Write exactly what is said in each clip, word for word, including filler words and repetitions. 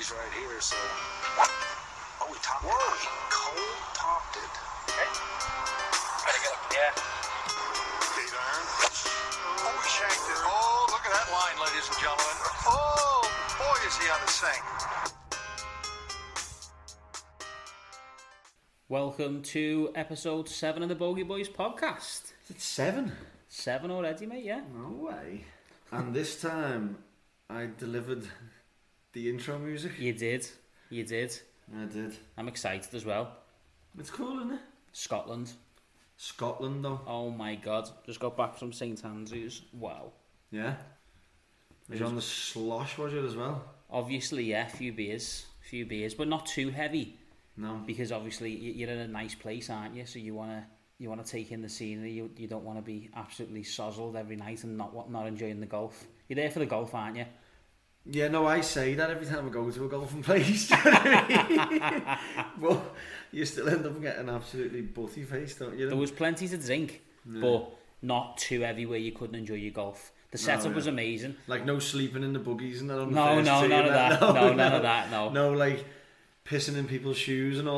trees right here, so... Oh, we topped Whoa. it. He cold topped it. Okay. Gotta get up. Yeah. Eight iron. Oh, we shanked it. Oh, look at that line, ladies and gentlemen. Oh, boy, is he on the sink. Welcome to episode seven of the Bogey Boys podcast. It's seven? Seven already, mate, yeah. No way. And this time, I delivered the intro music. You did. You did. I did. I'm excited as well. It's cool, isn't it? Scotland. Scotland, though. Oh my god. Just got back from Saint Andrews. Wow. Yeah? Was you on the slosh, was it, as well? Obviously, yeah. A few beers. A few beers, but not too heavy. No. Because obviously you're in a nice place, aren't you? So you want to you want to take in the scenery. You, you don't want to be absolutely sozzled every night and not not enjoying the golf. You're there for the golf, aren't you? Yeah, no, I say that every time I go to a golfing place. Do you know what I mean? But you still end up getting absolutely butty faced, don't you? There was plenty to drink, yeah. But not too heavy where you couldn't enjoy your golf. The setup no, yeah. was amazing. Like no sleeping in the buggies and that on the No, first no, tee none of that. No, no, none no, of that, no. No, like pissing in people's shoes and all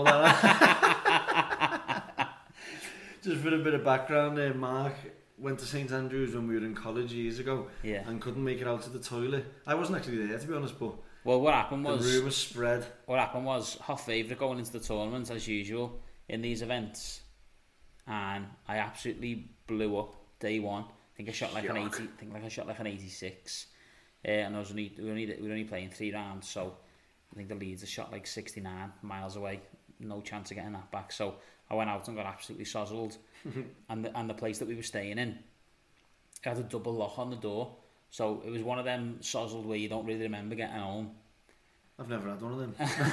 that. Just for a bit of background there, Mark went to Saint Andrews when we were in college years ago, yeah. and couldn't make it out to the toilet. I wasn't actually there, to be honest, but well, what happened was the rumours spread. What happened was her favourite going into the tournament as usual in these events, and I absolutely blew up day one. I think I shot like Shock. an eighty. I think like I shot like an eighty-six, uh, and I was only we were only we were only playing three rounds, so I think the leads are shot like sixty-nine miles away. No chance of getting that back. So I went out and got absolutely sozzled. and the, and the place that we were staying in had a double lock on the door. So it was one of them sozzled where you don't really remember getting home. I've never had one of them.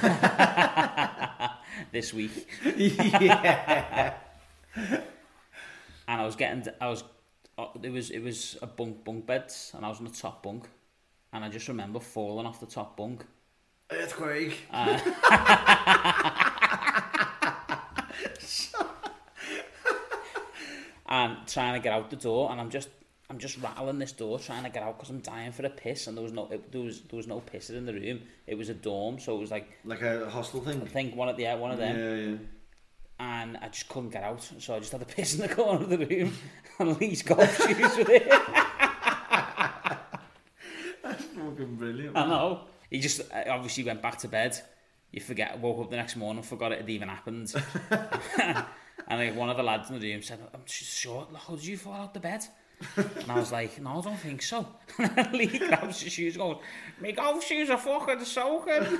This week. Yeah. And I was getting, I was, it was it was a bunk bunk beds, and I was on the top bunk, and I just remember falling off the top bunk. Earthquake. Uh, and trying to get out the door, and I'm just I'm just rattling this door trying to get out because I'm dying for a piss, and there was no it, there was there was no pisser in the room. It was a dorm, so it was like like a hostel thing. I think one of the yeah, one of them. Yeah, yeah. And I just couldn't get out, so I just had to piss in the corner of the room, and Lee's golf shoes were there. That's fucking brilliant. I know. He just obviously went back to bed. You forget, woke up the next morning, forgot it had even happened. And like, one of the lads in the room said, "I'm sure, how did you fall out the bed?" And I was like, "No, I don't think so." And Lee grabs his shoes, going, "My golf shoes are fucking soaking."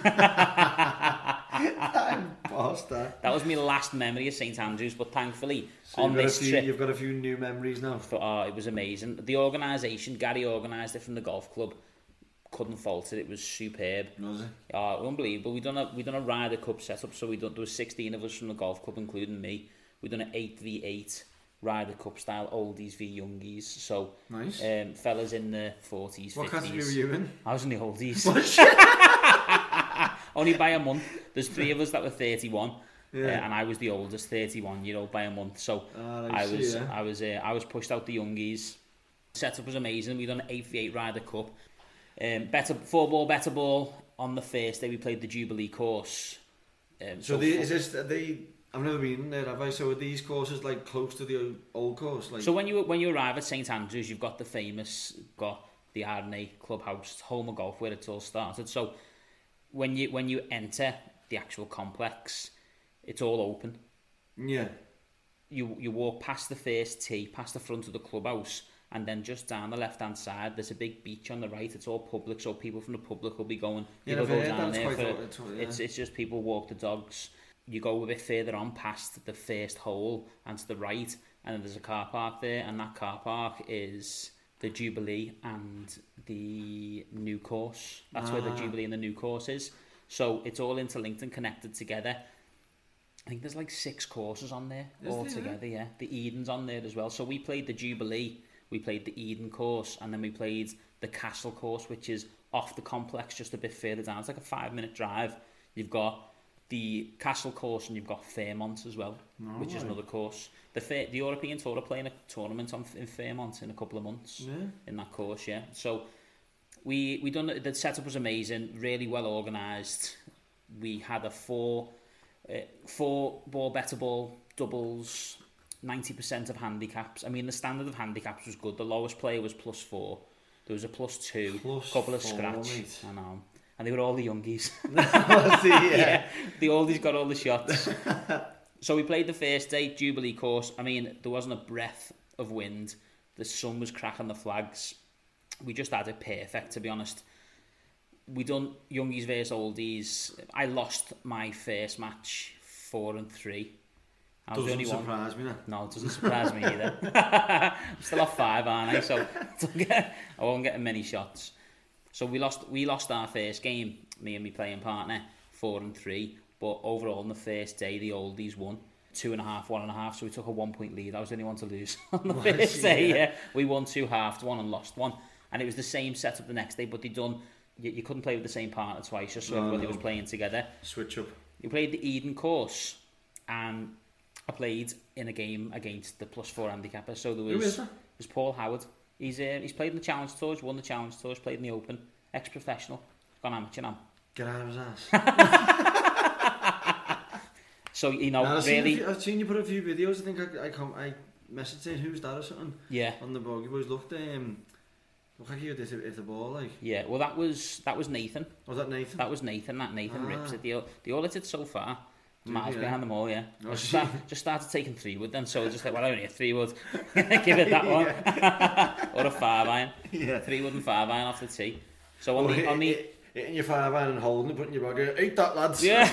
Bastard. That was my last memory of Saint Andrews, but thankfully so on this few, trip, you've got a few new memories now. For, oh, it was amazing. The organisation, Gary organised it from the golf club. Couldn't fault it. It was superb. Was it? Oh, unbelievable. We done a we done a Ryder Cup setup. So we done there was sixteen of us from the golf club, including me. We done an eight v eight Ryder Cup style oldies v youngies. So nice. Um, fellas in the forties, what fifties. What category were you in? I was in the oldies. Only by a month. There's three of us that were thirty-one. Yeah. Uh, and I was the oldest, thirty-one year old by a month. So oh, I, I see, was yeah. I was uh, I was pushed out the youngies. Setup was amazing. We done an eight v eight Ryder Cup. Um, better four ball, better ball. On the first day, we played the Jubilee course. Um, so, so the, is this they? I've never been there, have I? So are these courses like close to the old course? Like, so when you when you arrive at Saint Andrews, you've got the famous, got the R and A Clubhouse, home of golf, where it all started. So when you when you enter the actual complex, it's all open. Yeah. You you walk past the first tee, past the front of the clubhouse. And then just down the left-hand side, there's a big beach on the right. It's all public, so people from the public will be going. Yeah, people go down there. For, for, it's, yeah. it's it's just people walk the dogs. You go a bit further on past the first hole and to the right, and then there's a car park there, and that car park is the Jubilee and the new course. That's ah. where the Jubilee and the new course is. So it's all interlinked and connected together. I think there's like six courses on there is all there? together. Yeah, the Eden's on there as well. So we played the Jubilee. We played the Eden course, and then we played the Castle course, which is off the complex just a bit further down. It's like a five minute drive. You've got the Castle course and you've got Fairmont as well, oh, which right. is another course. The Fair, the European Tour are playing a tournament on, in Fairmont in a couple of months, yeah. in that course, yeah. So we we done the setup was amazing, really well organised. We had a four uh, four ball better ball doubles, ninety percent of handicaps. I mean, the standard of handicaps was good. The lowest player was plus four. There was a plus two, Plus couple of four, scratch. mate. I know. And they were all the youngies. yeah. yeah, the oldies got all the shots. So we played the first day, Jubilee course. I mean, there wasn't a breath of wind. The sun was cracking the flags. We just had it perfect, to be honest. We done youngies versus oldies. I lost my first match four and three. I was Doesn't the only surprise one. me now. No, it doesn't surprise me either. I'm still off five, aren't I? So I won't get many shots. So we lost. We lost our first game. Me and my playing partner, four and three. But overall, on the first day, the oldies won two and a half, one and a half. So we took a one-point lead. I was the only one to lose on the Was first you? day. Yeah. Yeah, we won two halves, one and lost one. And it was the same setup the next day, but they done. You, you couldn't play with the same partner twice, just so No, everybody no. was playing together. Switch up. We played the Eden course, and I played in a game against the plus four handicapper. So there was Who is that? was Paul Howard. He's uh, he's played in the Challenge Tours, won the Challenge Tours, played in the Open, ex-professional, gone amateur now. Get out of his ass. So you know, Nah, I've, seen a really, few, I've seen you put a few videos. I think I I, come, I messaged saying who's that or something yeah, on the Bogey Boys. Looked um, looked like he would hit, hit the ball like. yeah. Well, that was that was Nathan. Was that Nathan? That was Nathan. That Nathan Ah. rips it. They all, they all hit it so far. Miles yeah. behind them all, yeah. Oh, I just, shit. start, just started taking three wood then, so I just like, well, I only a three wood. Give it that one. Or a five iron. Yeah. Three wood and five iron off the tee. So on Oh, the hit, on the hit, hitting your five iron and holding it, putting your bag out. Eat that, lads. yeah.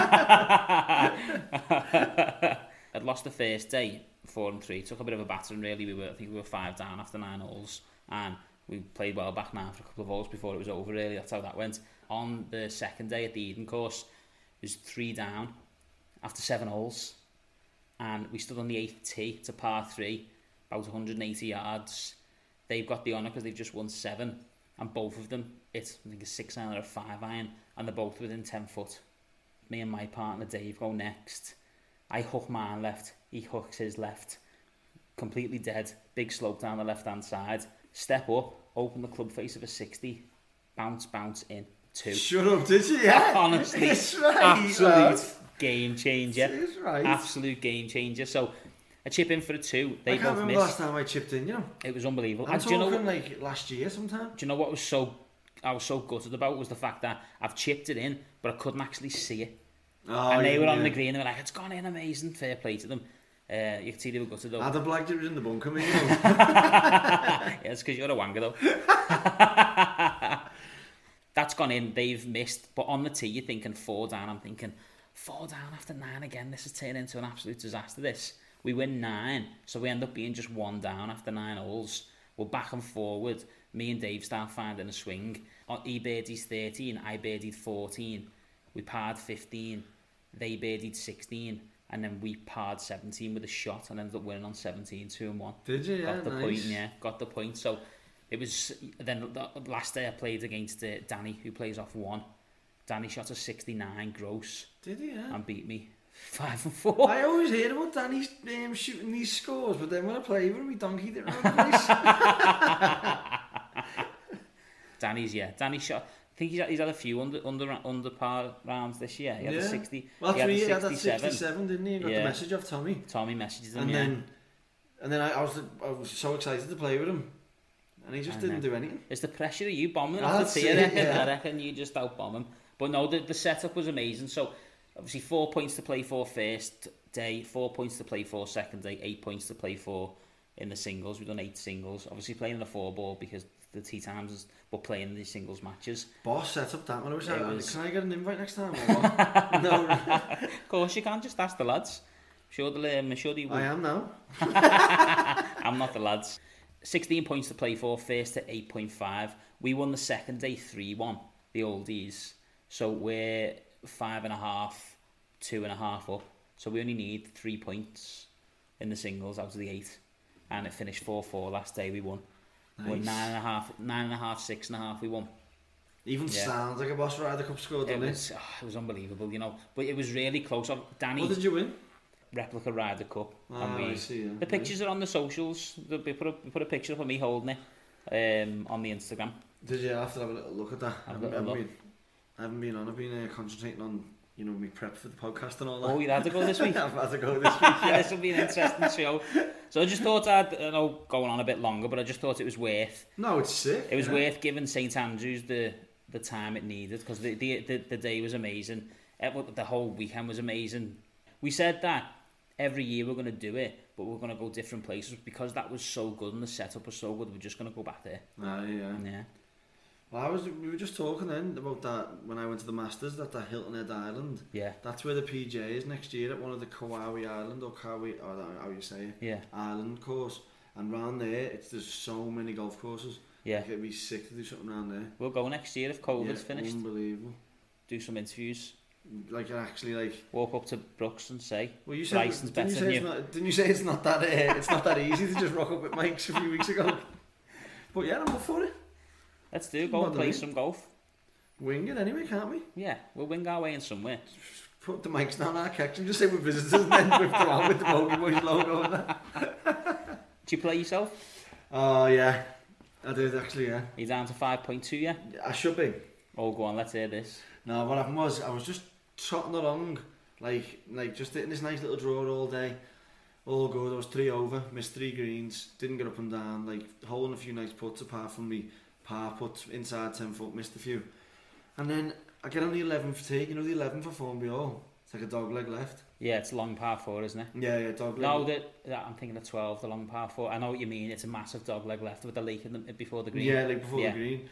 I'd lost the first day, four and three. Took a bit of a battering really. We were, I think we were five down after nine holes, and we played well back now for a couple of holes before it was over. Really, that's how that went. On the second day at the Eden course, it was three down after seven holes, and we stood on the eighth tee to par three, about one hundred eighty yards. They've got the honour because they've just won seven, and both of them, it's I think a six iron or a five iron, and they're both within ten foot. Me and my partner Dave go next. I hook mine left, he hooks his left. Completely dead, big slope down the left hand side. Step up, open the club face of a sixty, bounce, bounce in, two. Shut up, did you? Yeah. Honestly, It's right, absolute lad. game changer. It's right. Absolute game changer. So a chip in for a two. They I can't both remember missed. last time I chipped in, you know. It was unbelievable. I'm And do you know talking what, like last year sometime. do you know what was so I was so gutted about was the fact that I've chipped it in, but I couldn't actually see it. Oh, and they yeah, were on yeah. the green. They were like, "It's gone in amazing." Fair play to them. Uh, you could see they were gutted though. I'd have blagged it was in the bunker, me, you know. Yeah, it's because you're a wanker though. That's gone in. They've missed, but on the tee, you're thinking four down. I'm thinking four down after nine again. This is turning into an absolute disaster. This we win nine, so we end up being just one down after nine holes. We're back and forward. Me and Dave start finding a swing. He birdied thirteen, I birdied fourteen. We parred fifteen. They birdied sixteen. And then we parred seventeen with a shot and ended up winning on seventeen, two and one. Did you? Yeah, Got the nice. point, yeah. Got the point. So it was then the last day I played against uh, Danny, who plays off one. Danny shot a sixty-nine gross Did he? Yeah. and beat me five and four. I always hear about Danny um, shooting these scores, but then when I play with him, he donkeyed it around the place. Danny's yeah. Danny shot. I think he's had, he's had a few under under under par rounds this year. He had Yeah. a sixty. Well, he that's had me. a He had that sixty-seven. sixty-seven, didn't he? He got Yeah. the message off Tommy. Tommy messages him. And yeah. then, and then I, I was I was so excited to play with him, and he just I didn't know. do anything. It's the pressure of you bombing Ah, off that's the tee. I it, reckon, yeah. I reckon you just out-bomb him. But no, the, the setup was amazing. So, obviously, four points to play for first day, four points to play for second day, eight points to play for in the singles. We've done eight singles. Obviously, playing in a four-ball because the tee times is, we're playing these singles matches. Boss set up that one. I was It like, was- can I get an invite next time? Or what? No, Of course, you can't just ask the lads. Sure, the um, sure they will. I am now. I'm not the lads. sixteen points to play for, first to eight point five. We won the second day three one, the oldies. So we're five and a half, two and a half up. So we only need three points in the singles out of the eight. And it finished four four last day, we won. We're Nice. nine and a half, nine and a half, six and a half, we won. Even Yeah. sounds like a Boss Ryder Cup score, It doesn't it? was, oh, it was unbelievable, you know. But it was really close. Danny, What did you win? replica Ryder Cup. Ah, and we, I see. The pictures are on the socials. We put a, we put a picture up of me holding it um, on the Instagram. Did you have to have a little look at that? I Have haven't, a little haven't been, I haven't been on. I've been uh, concentrating on, you know, me prep for the podcast and all that. Oh, you had to go this week? I've had to go this week, yeah. This will be an interesting show. So I just thought I'd, I know, going on a bit longer, but I just thought it was worth... No, it's sick. It was yeah. worth giving St Andrews the, the time it needed, because the, the, the, the day was amazing. It, the whole weekend was amazing. We said that every year we're going to do it, but we're going to go different places, because that was so good and the setup was so good, we're just going to go back there. Ah, yeah. Yeah. Well, I was. We were just talking then about that when I went to the Masters. That that Hilton Head Island. Yeah. That's where the P J is next year at one of the Kauai Island or Kauai, or how you say it. Yeah. Island course, and round there, it's there's so many golf courses. Yeah. Like, it'd be sick to do something around there. We'll go next year if COVID's yeah, finished. Unbelievable. Do some interviews. Like actually, like Walk up to Brooks and say, well, you said, Bryson's didn't better you say than it's you. not, didn't you say it's not that uh, it's not that easy to just rock up with Mike's a few weeks ago? But yeah, I'm up for it. Let's do, go and play some golf. Wing it anyway, can't we? Yeah, we'll wing our way in somewhere. Put the mics down our catch and just say we're visitors and then whip them on with the Bogey Boys logo and that. Do you play yourself? Oh, yeah. I did actually, yeah. You're down to five point two, yeah? I should be. Oh, go on, let's hear this. No, what happened was I was just trotting along, like, like just hitting this nice little draw all day. All good. I was three over, missed three greens, didn't get up and down, like holding a few nice putts apart from me par putts inside ten foot, missed a few. And then I get on the eleventh tee, you know the eleven for Formby. It's like a dog leg left. Yeah, it's a long par four, isn't it? Yeah, yeah, dog leg. No, the, the, I'm thinking of twelve, the long par four. I know what you mean. It's a massive dog leg left with the lake in the, before the green. Yeah, like before yeah. the green.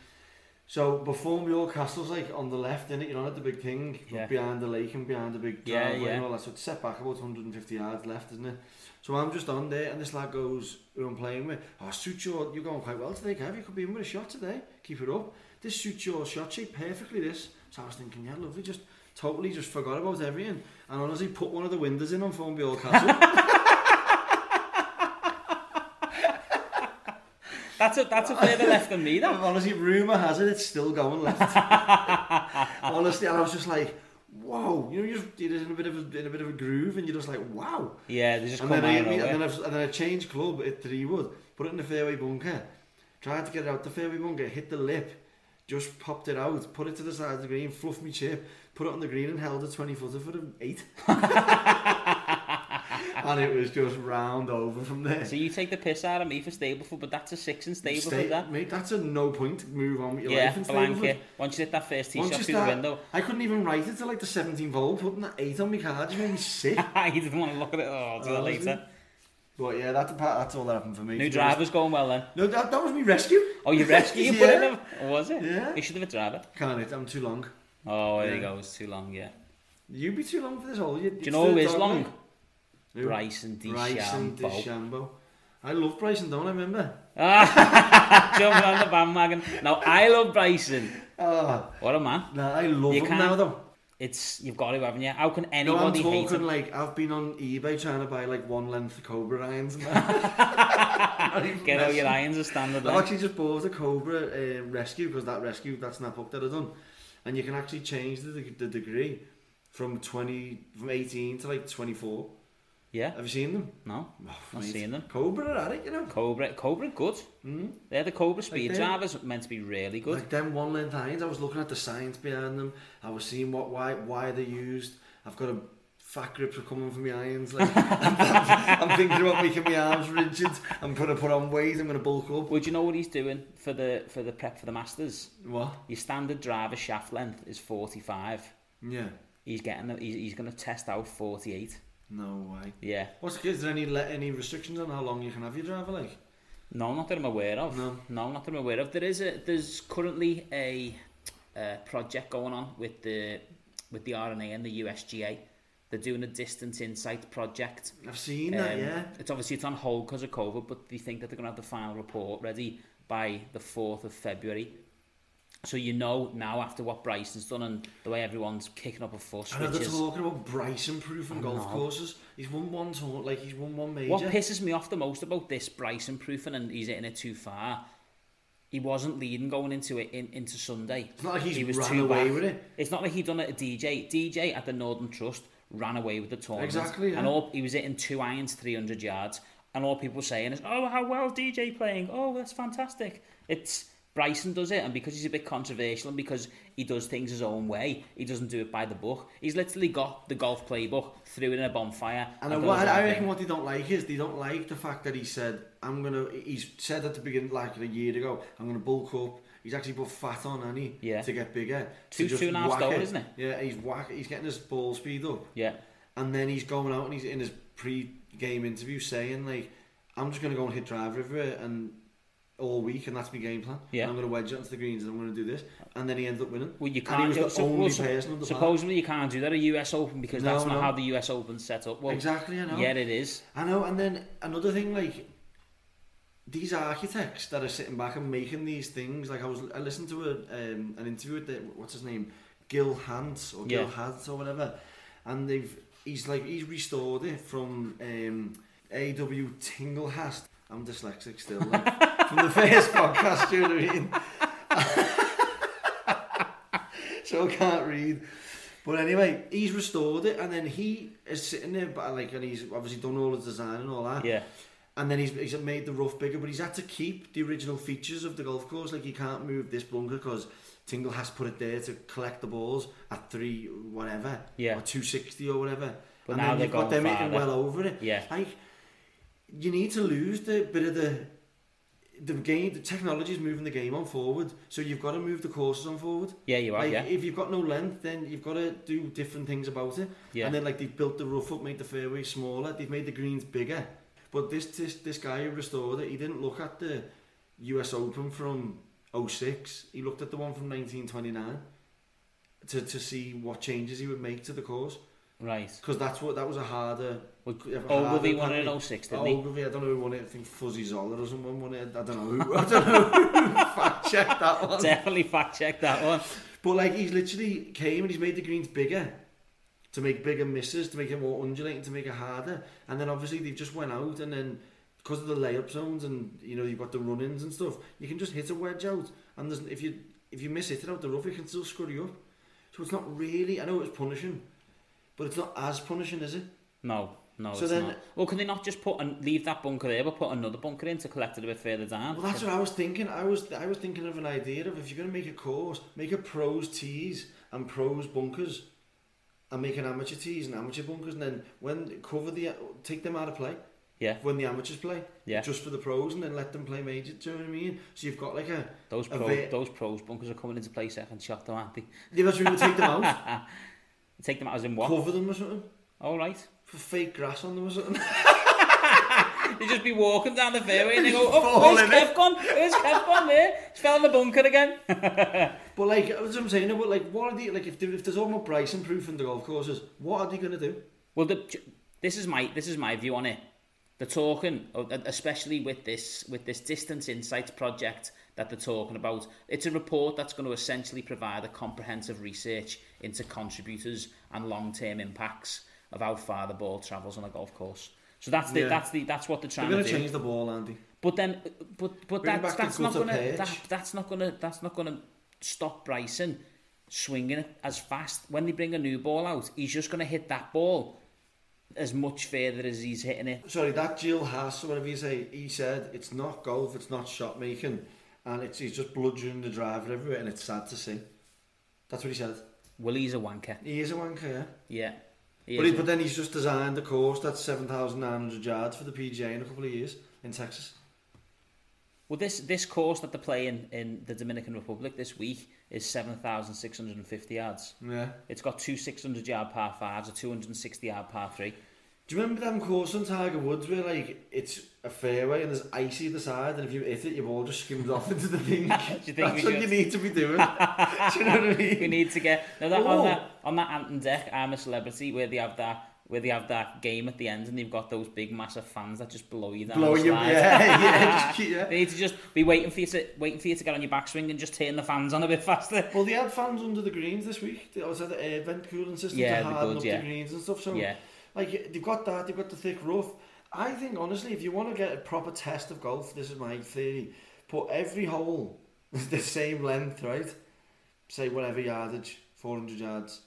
So before me, all Castle's like on the left, innit? You're on at the big thing, Yeah. behind the lake and behind the big Yeah, driveway yeah. and all that. So it's set back about one hundred fifty yards left, isn't it? So I'm just on there, and this lad goes, who I'm playing with, oh, suits your, you're going quite well today, Kev. You could be in with a shot today. Keep it up. This suits your shot shape perfectly, this. So I was thinking, yeah, lovely. Just totally just forgot about everything. And honestly, put one of the windows in on Formby Old Castle. That's a, that's a further left than me, though. Honestly, rumour has it, it's still going left. Honestly, and I was just like, whoa, you know, you're just you're in a bit of a, in a bit of a groove, and you're just like, wow. Yeah, they just and come then I, out and of then nowhere. I've, and then I changed club at three wood, put it in the fairway bunker, tried to get it out the fairway bunker, hit the lip, just popped it out, put it to the side of the green, fluffed me chip, put it on the green, and held a twenty footer for an eight. And it was just round over from there. So you take the piss out of me for Stableford, but that's a six in Stableford, Stay, that. mate, that's a no point to move on with your Yeah, life in blank Stableford. it. Once you hit that first tee Once shot you through start, the window. I couldn't even write it till like the seventeenth hole, putting that eight on my card, just made me sick. You didn't want to look at it, oh, till Honestly. later. But yeah, that's, the part, that's all that happened for me. New driver's going well then. No, that, that was me rescue. Oh, you rescued you Yeah. put it in? Or was it? Yeah. You should have a driver. Can't it, I'm too long. Oh, there Yeah. you go, it's too long, yeah. You'd be too long for this hole. You, Do you know who is long? Who? Bryson Bryson DeChambeau. DeChambeau. I love Bryson, don't I, remember? Ah, jumping on the bandwagon. Now, I love Bryson. Oh, What a man. nah, I love You him can't- now, though. It's You've got to, haven't you? How can No, I'm anybody hate talking him? like, I've been on eBay trying to buy like one length Cobra irons and that. Not even Get all your messing. irons a standard I've length. actually just bought a Cobra uh, Rescue, because that Rescue, that snap hook that I've done. And you can actually change the, the degree from twenty, from eighteen to like twenty-four. Yeah? Have you seen them? No, Oh, not mate. seen them. Cobra are at it, you know. Cobra, Cobra good. Mm. They're the Cobra speed them. drivers, meant to be really good. Like them one length irons, I was looking at the science behind them. I was seeing what why why they're used. I've got a fat grips are coming from my irons. Like, I'm, I'm thinking about making my arms rigid. I'm going to put on weight. I'm going to bulk up. Would you know what he's doing for the for the prep for the Masters? What? Your standard driver shaft length is forty-five. Yeah. He's getting he's, he's going to test out forty-eight. No way. Yeah. What's the case? Is there any le- any restrictions on how long you can have your driver? Like? No, not that I'm aware of. No. No, not that I'm aware of. There is a there's currently a uh, project going on with the with the R N A and the U S G A. They're doing a distance insight project. I've seen that. Um, Yeah. It's obviously it's on hold because of COVID, but they think that they're going to have the final report ready by the fourth of February. So you know now after what Bryson's done and the way everyone's kicking up a fuss, I know which they're is talking about Bryson proofing I golf know. courses. He's won one tour, like he's won one major. what pisses me off the most about this Bryson proofing and he's hitting it too far. He wasn't leading going into it in, into Sunday. It's not like he's he was ran too away back. with it. It's not like he done it at D J. D J at the Northern Trust ran away with the tournament. Exactly, yeah. And all he was hitting two irons, three hundred yards, and all people were saying is, "Oh, how well D J playing? Oh, that's fantastic." It's Bryson does it, and because he's a bit controversial and because he does things his own way, he doesn't do it by the book. He's literally got the golf playbook, threw it in a bonfire. And, and what, I reckon what they don't like is they don't like the fact that he said, I'm going to, he's said at the beginning, like a year ago, I'm going to bulk up. He's actually put fat on, hasn't he? Yeah. To get bigger. Two, to just two and a half stone, it. isn't it? Yeah, he's whack. He's getting his ball speed up. Yeah. And then he's going out and he's in his pre-game interview saying, like, I'm just going to go and hit driver everywhere and all week, and that's my game plan. Yeah. And I'm going to wedge it onto the greens and I'm going to do this. And then he ended up winning. Well, you and can't. he was the so, only well, so, person on the supposedly you can't do that at U S Open because no, that's not no. how the U S Open's set up. Well, exactly, I know. Yeah, it is. I know. And then another thing, like, these architects that are sitting back and making these things, like I was, I listened to a um, an interview with the, what's his name, Gil Hanse or Gil Yeah. Hanse or whatever, and they've he's like he's restored it from um, A W Tinglehast. I'm dyslexic still, like, from the first podcast, you know what I mean? So I can't read. But anyway, he's restored it, and then he is sitting there, but like, and he's obviously done all the design and all that. Yeah. And then he's, he's made the rough bigger, but he's had to keep the original features of the golf course. Like, you can't move this bunker because Tingle has put it there to collect the balls at three whatever, yeah. or two sixty or whatever. But and now then they're you've got going them hitting farther. well over it. Yeah. Like, you need to lose the bit of the the game. The technology is moving the game on forward, so you've got to move the courses on forward. Yeah, you are. Like, Yeah. if you've got no length, then you've got to do different things about it. Yeah. And then, like, they've built the rough up, made the fairway smaller. They've made the greens bigger. But this this this guy who restored it, he didn't look at the U S Open from oh six. He looked at the one from nineteen twenty-nine to to see what changes he would make to the course. Right. Because that's what that was a harder. Well, a Ogilvy harder won it in pathway. oh six, didn't he? Ogilvy, I don't know who won it. I think Fuzzy Zoller or someone won it. I don't know who. I don't know who fact checked that one. Definitely fact check that one. But like, he's literally came and he's made the greens bigger to make bigger misses, to make it more undulating, to make it harder. And then obviously they've just went out, and then because of the layup zones and, you know, you've got the run-ins and stuff, you can just hit a wedge out, and there's, if you if you miss hit it out the rough, it can still screw you up. So it's not really, I know it's punishing, but it's not as punishing, is it? No, no, So it's then- not. Well, can they not just put and leave that bunker there, but put another bunker in to collect it a bit further down? Well, that's what I was thinking. I was I was thinking of an idea of, if you're going to make a course, make a pros tees and pros bunkers, and make an amateur tees and amateur bunkers, and then when cover the take them out of play. Yeah. When the amateurs play, Yeah. just for the pros, and then let them play major. Do you know what I mean? So you've got like a Those a pro, va- those pros bunkers are coming into play second shot, though, aren't they? Yeah, that's when you take them out, Take them out as in what? cover them or something, All right. for fake grass on them or something. They just be walking down the fairway and they go, Fall oh, where's in it." Kev gone? Where's Kev gone there? He's fell in the bunker again. But like, that's what I'm saying. But like, what are they like? If, they, if there's all more Bryson proof in the golf courses, what are they going to do? Well, the, this is my this is my view on it. They're talking, especially with this with this distance insights project that they're talking about. It's a report that's going to essentially provide a comprehensive research into contributors and long-term impacts of how far the ball travels on a golf course. So that's the Yeah. that's the that's what they're trying They're to going to do. change the ball, Andy. But then, but but Bring that's back the that's not gutter gonna perch. that, that's not gonna that's not gonna stop Bryson swinging it as fast. When they bring a new ball out, he's just gonna hit that ball as much further as he's hitting it. Sorry, that Jill Haas, or whatever you say, he said it's not golf, it's not shot making, and it's he's just bludgeoning the driver everywhere, and it's sad to see. That's what he said. Well, he's a wanker. He is a wanker, yeah. Yeah. He But, is he, a- but then he's just designed a course that's seven thousand nine hundred yards for the P G A in a couple of years in Texas. Well, this this course that they're playing in the Dominican Republic this week is seven thousand six hundred fifty yards. Yeah. It's got two six hundred yard par fives, a two hundred sixty yard par three. Do you remember them course on Tiger Woods where like it's a fairway and there's ice either side, and if you hit it, your ball just skims off into the thing? Do you think That's we what should? you need to be doing. Do you know what I mean? We need to get now that, Oh. on that on that Anton deck. I'm a Celebrity, where they have that where they have that game at the end, and they've got those big massive fans that just blow you down. Blow the you, slide. yeah, yeah, just keep- yeah. They need to just be waiting for you to waiting for you to get on your backswing and just turn the fans on a bit faster. Well, they had fans under the greens this week. They also had the air vent cooling system Yeah, to they're harden good, up yeah. the greens and stuff. So, Yeah. like, they've got that. They've got the thick rough. I think honestly, if you want to get a proper test of golf, this is my theory. Put every hole the same length, right? Say whatever yardage, four hundred yards,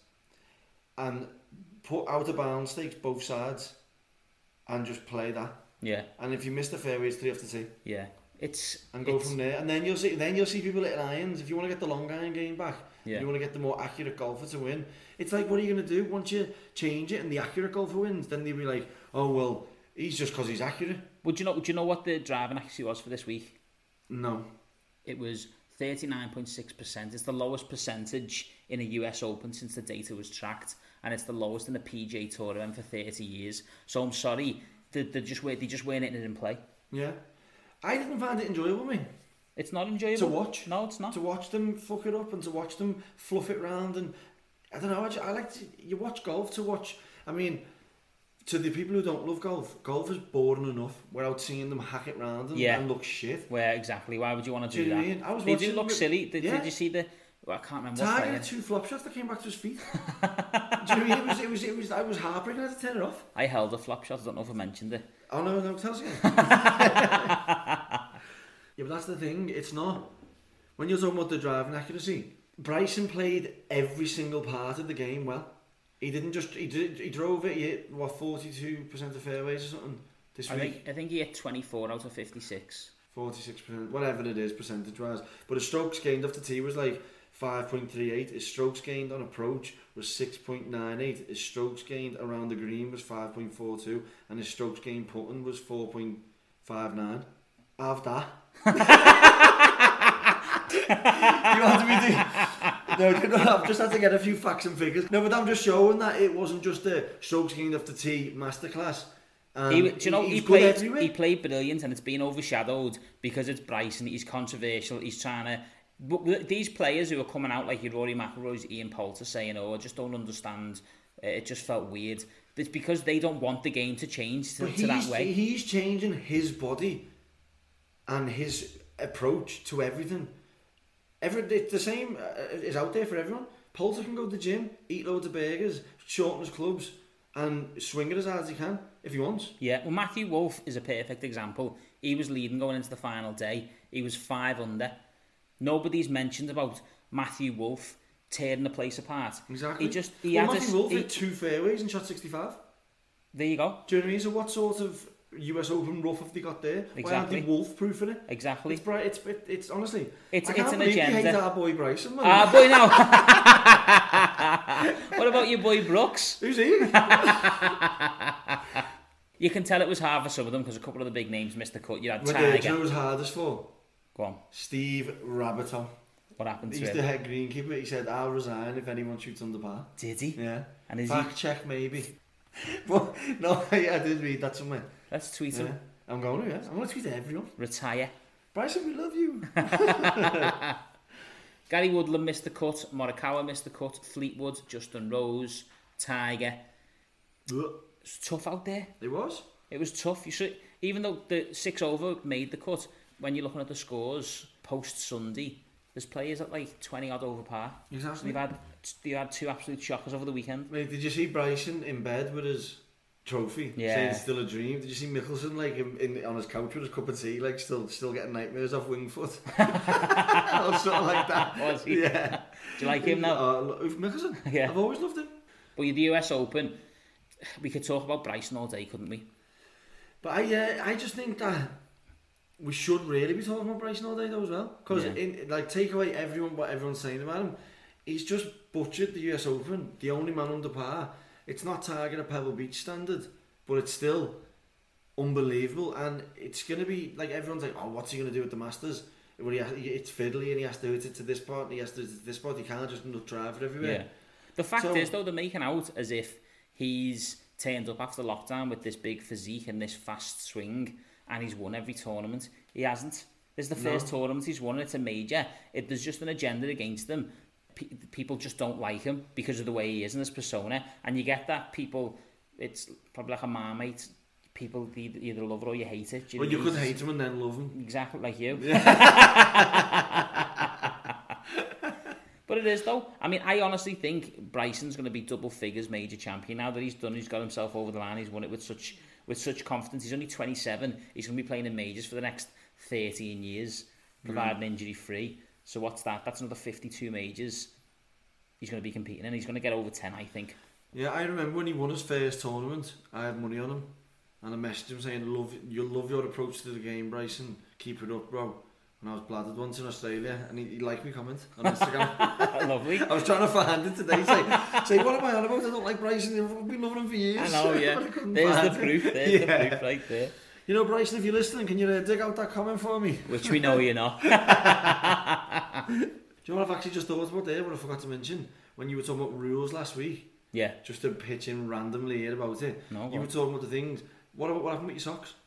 and put out of bounds stakes both sides, and just play that. Yeah, And if you miss the fairway, it's three off the tee. yeah. It's and go it's, from there. And then you'll see, then you'll see people hitting irons. If you want to get the long iron game back, yeah. you want to get the more accurate golfer to win. It's like, what are you going to do once you change it and the accurate golfer wins? Then they'll be like, oh well, he's just because he's accurate. Would you know? Would you know what the driving accuracy was for this week? No. It was thirty-nine point six percent. It's the lowest percentage in a U S Open since the data was tracked, and it's the lowest in the P G A Tour event for thirty years. So I'm sorry, they, they just they just weren't hitting it in play. Yeah, I didn't find it enjoyable, mate. It's not enjoyable to watch. No, it's not. To watch them fuck it up and to watch them fluff it round, and I don't know. I, just, I like to, you watch golf to watch. I mean, to the people who don't love golf, golf is boring enough without seeing them hack it round and, yeah. and look shit. Where exactly? Why would you want to do, do that? I mean? I was they do look silly. Did, yeah. did you see the? Well, I can't remember. Tiger had two flop shots that came back to his feet. Do you know what I mean? It was, it was, it was, I was heartbreaking. I had to turn it off. I held a flop shot. I don't know if I mentioned it. Oh no, no, tell us again. Yeah, but that's the thing. It's not. When you're talking about the driving accuracy, Bryson played every single part of the game well. He didn't just he did he drove it. He hit what forty-two percent of fairways or something this I week. Think, I think he hit twenty-four out of fifty-six. Forty-six percent, whatever it is, percentage wise. But his strokes gained off the tee was like five point three eight. His strokes gained on approach was six point nine eight. His strokes gained around the green was five point four two, and his strokes gained putting was four point five nine. Have that. You want me to? No, you know, I've just had to get a few facts and figures. No, but I'm just showing that it wasn't just a strokes gained off the tee masterclass. Um, he, do you know, he, he played everywhere. he played brilliant, and it's been overshadowed because it's Bryson. He's controversial. He's trying to. But these players who are coming out like your Rory McIlroy's, Ian Poulter saying, "Oh, I just don't understand." It just felt weird. It's because they don't want the game to change to, to that way. He's changing his body and his approach to everything. Every the same uh, is out there for everyone. Poulter can go to the gym, eat loads of burgers, shorten his clubs, and swing it as hard as he can if he wants. Yeah, well, Matthew Wolff is a perfect example. He was leading going into the final day. He was five under. Nobody's mentioned about Matthew Wolff tearing the place apart. Exactly. He just he well, had Matthew a, Wolff he, hit two fairways and shot sixty-five. There you go. Do you know what I mean? So what sort of U S Open rough have they got there? Exactly. Why aren't they Wolf proofing it? Exactly. It's bright. It's it, it's honestly. It's I it's can't an believe agenda. You hate our boy Bryson. Man. Ah, boy, now. What about your boy Brooks? Who's he? You can tell it was hard for some of them because a couple of the big names missed the cut. You had But Tiger. do you know who was hardest for? Go on. Steve Rabbitoe. What happened to He's him? the head greenkeeper. He said, "I'll resign if anyone shoots under par." Did he? Yeah. And is Fact he... check maybe. But no, yeah, I did read that somewhere. Let's tweet Yeah. him. I'm going to, yeah. I'm going to tweet to everyone. Retire. Bryson, we love you. Gary Woodland missed the cut. Morikawa missed the cut. Fleetwood, Justin Rose, Tiger. It's tough out there. It was. It was tough. You should, even though the six over made the cut, when you're looking at the scores post Sunday, there's players at like twenty odd over par. Exactly. They've had they had two absolute shockers over the weekend. Mate, did you see Bryson in bed with his trophy? Yeah. Saying it's still a dream. Did you see Mickelson like in, in on his couch with his cup of tea, like still still getting nightmares off Wingfoot? Or something like that. Was he? Yeah. Do you like him now? Uh, Mickelson? Yeah. I've always loved him. But the U S Open, we could talk about Bryson all day, couldn't we? But I, uh, I just think that we should really be talking about Bryson all day though as well, because Yeah. in like take away everyone what everyone's saying about him, he's just butchered the U S Open, the only man under par. It's not Tiger at Pebble Beach standard, but it's still unbelievable, and it's gonna be like everyone's like, oh, what's he gonna do with the Masters? Well, he has, it's fiddly, and he has to hit it to this part, and he has to hit it to this part. He can't just nut drive it everywhere. Yeah. The fact So- is, though, they're making out as if he's turned up after lockdown with this big physique and this fast swing, and he's won every tournament. He hasn't. This is the first No. tournament he's won. It's a major. It, there's just an agenda against him. Pe- people just don't like him because of the way he is and his persona. And you get that people, it's probably like a Marmite. People either, either love it or you hate it. Do Well, know you what could I mean? hate him and then love him. Exactly like you. But it is though. I mean, I honestly think Bryson's going to be double figures major champion now that he's done. He's got himself over the line. He's won it with such with such confidence. He's only twenty-seven. He's going to be playing in majors for the next thirteen years, provided mm. injury free. So what's that? That's another fifty-two majors he's going to be competing in. He's going to get over ten, I think. Yeah, I remember when he won his first tournament, I had money on him, and I messaged him saying, "Love, you'll love your approach to the game, Bryson. keep it up, bro. And I was bladdered once in Australia, and he, he liked me comment on Instagram. Lovely. I was trying to find it today. Say, say, what am I on about? I don't like Bryson. I've been loving him for years. I know, yeah. There's the proof. There's yeah. the proof right there. You know, Bryson, if you're listening, can you uh, dig out that comment for me? Which we know you're not. Do you know what I've actually just thought about there, but I forgot to mention? When you were talking about rules last week. Yeah. Just to pitch in randomly here about it. No, you were talking about the things. What about what happened with your socks?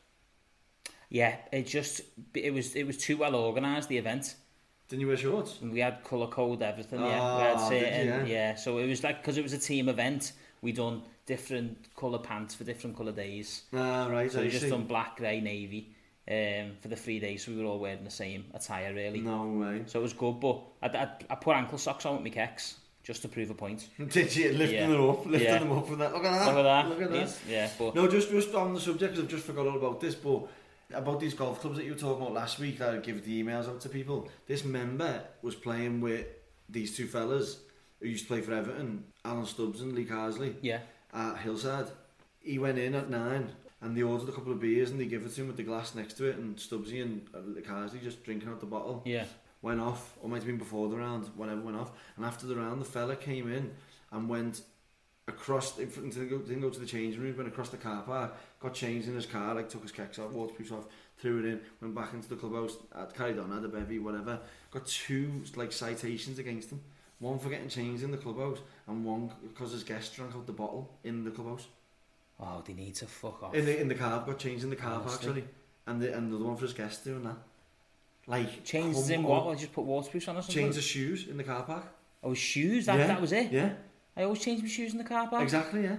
Yeah, it just it was it was too well organised, the event. Didn't you wear shorts? We had colour code, everything. Oh, yeah, we had certain, did you? yeah. So it was like, because it was a team event, we done different colour pants for different colour days. Ah, right. So I we just see. done black, grey, navy um, for the three days. So we were all wearing the same attire, really. No way. So it was good, but I, I, I put ankle socks on with my kecks just to prove a point. Did you lifting yeah. them up, lifting yeah. them up with that? Look at that. Look at that. Look at that. Yes. Yeah, but no, just just on the subject, because I've just forgot all about this, but about these golf clubs that you were talking about last week that I'd give the emails out to people. This member was playing with these two fellas who used to play for Everton, Alan Stubbs and Lee Carsley, yeah, at Hillside. He went in at nine and they ordered a couple of beers and they give it to him with the glass next to it, and Stubbsy and Lee Carsley just drinking out the bottle. Yeah. Went off, or might have been before the round, whenever went off. And after the round, the fella came in and went across, didn't go, didn't go to the changing room, went across the car park, got changed in his car, like took his kecks off, waterproofs off, threw it in, went back into the clubhouse, had carried on, had a bevy, whatever. Got two like citations against him. One for getting changed in the clubhouse, and one because his guest drank out the bottle in the clubhouse. Oh, they need to fuck off. In the in the car, got changed in the car Honestly. park, sorry. And the and the other one for his guest doing that. Like changed in what? Or just put waterproofs on or something? Changed his shoes in the car park. Oh, his shoes? That, yeah. that was it? Yeah. I always change my shoes in the car park. Exactly, yeah.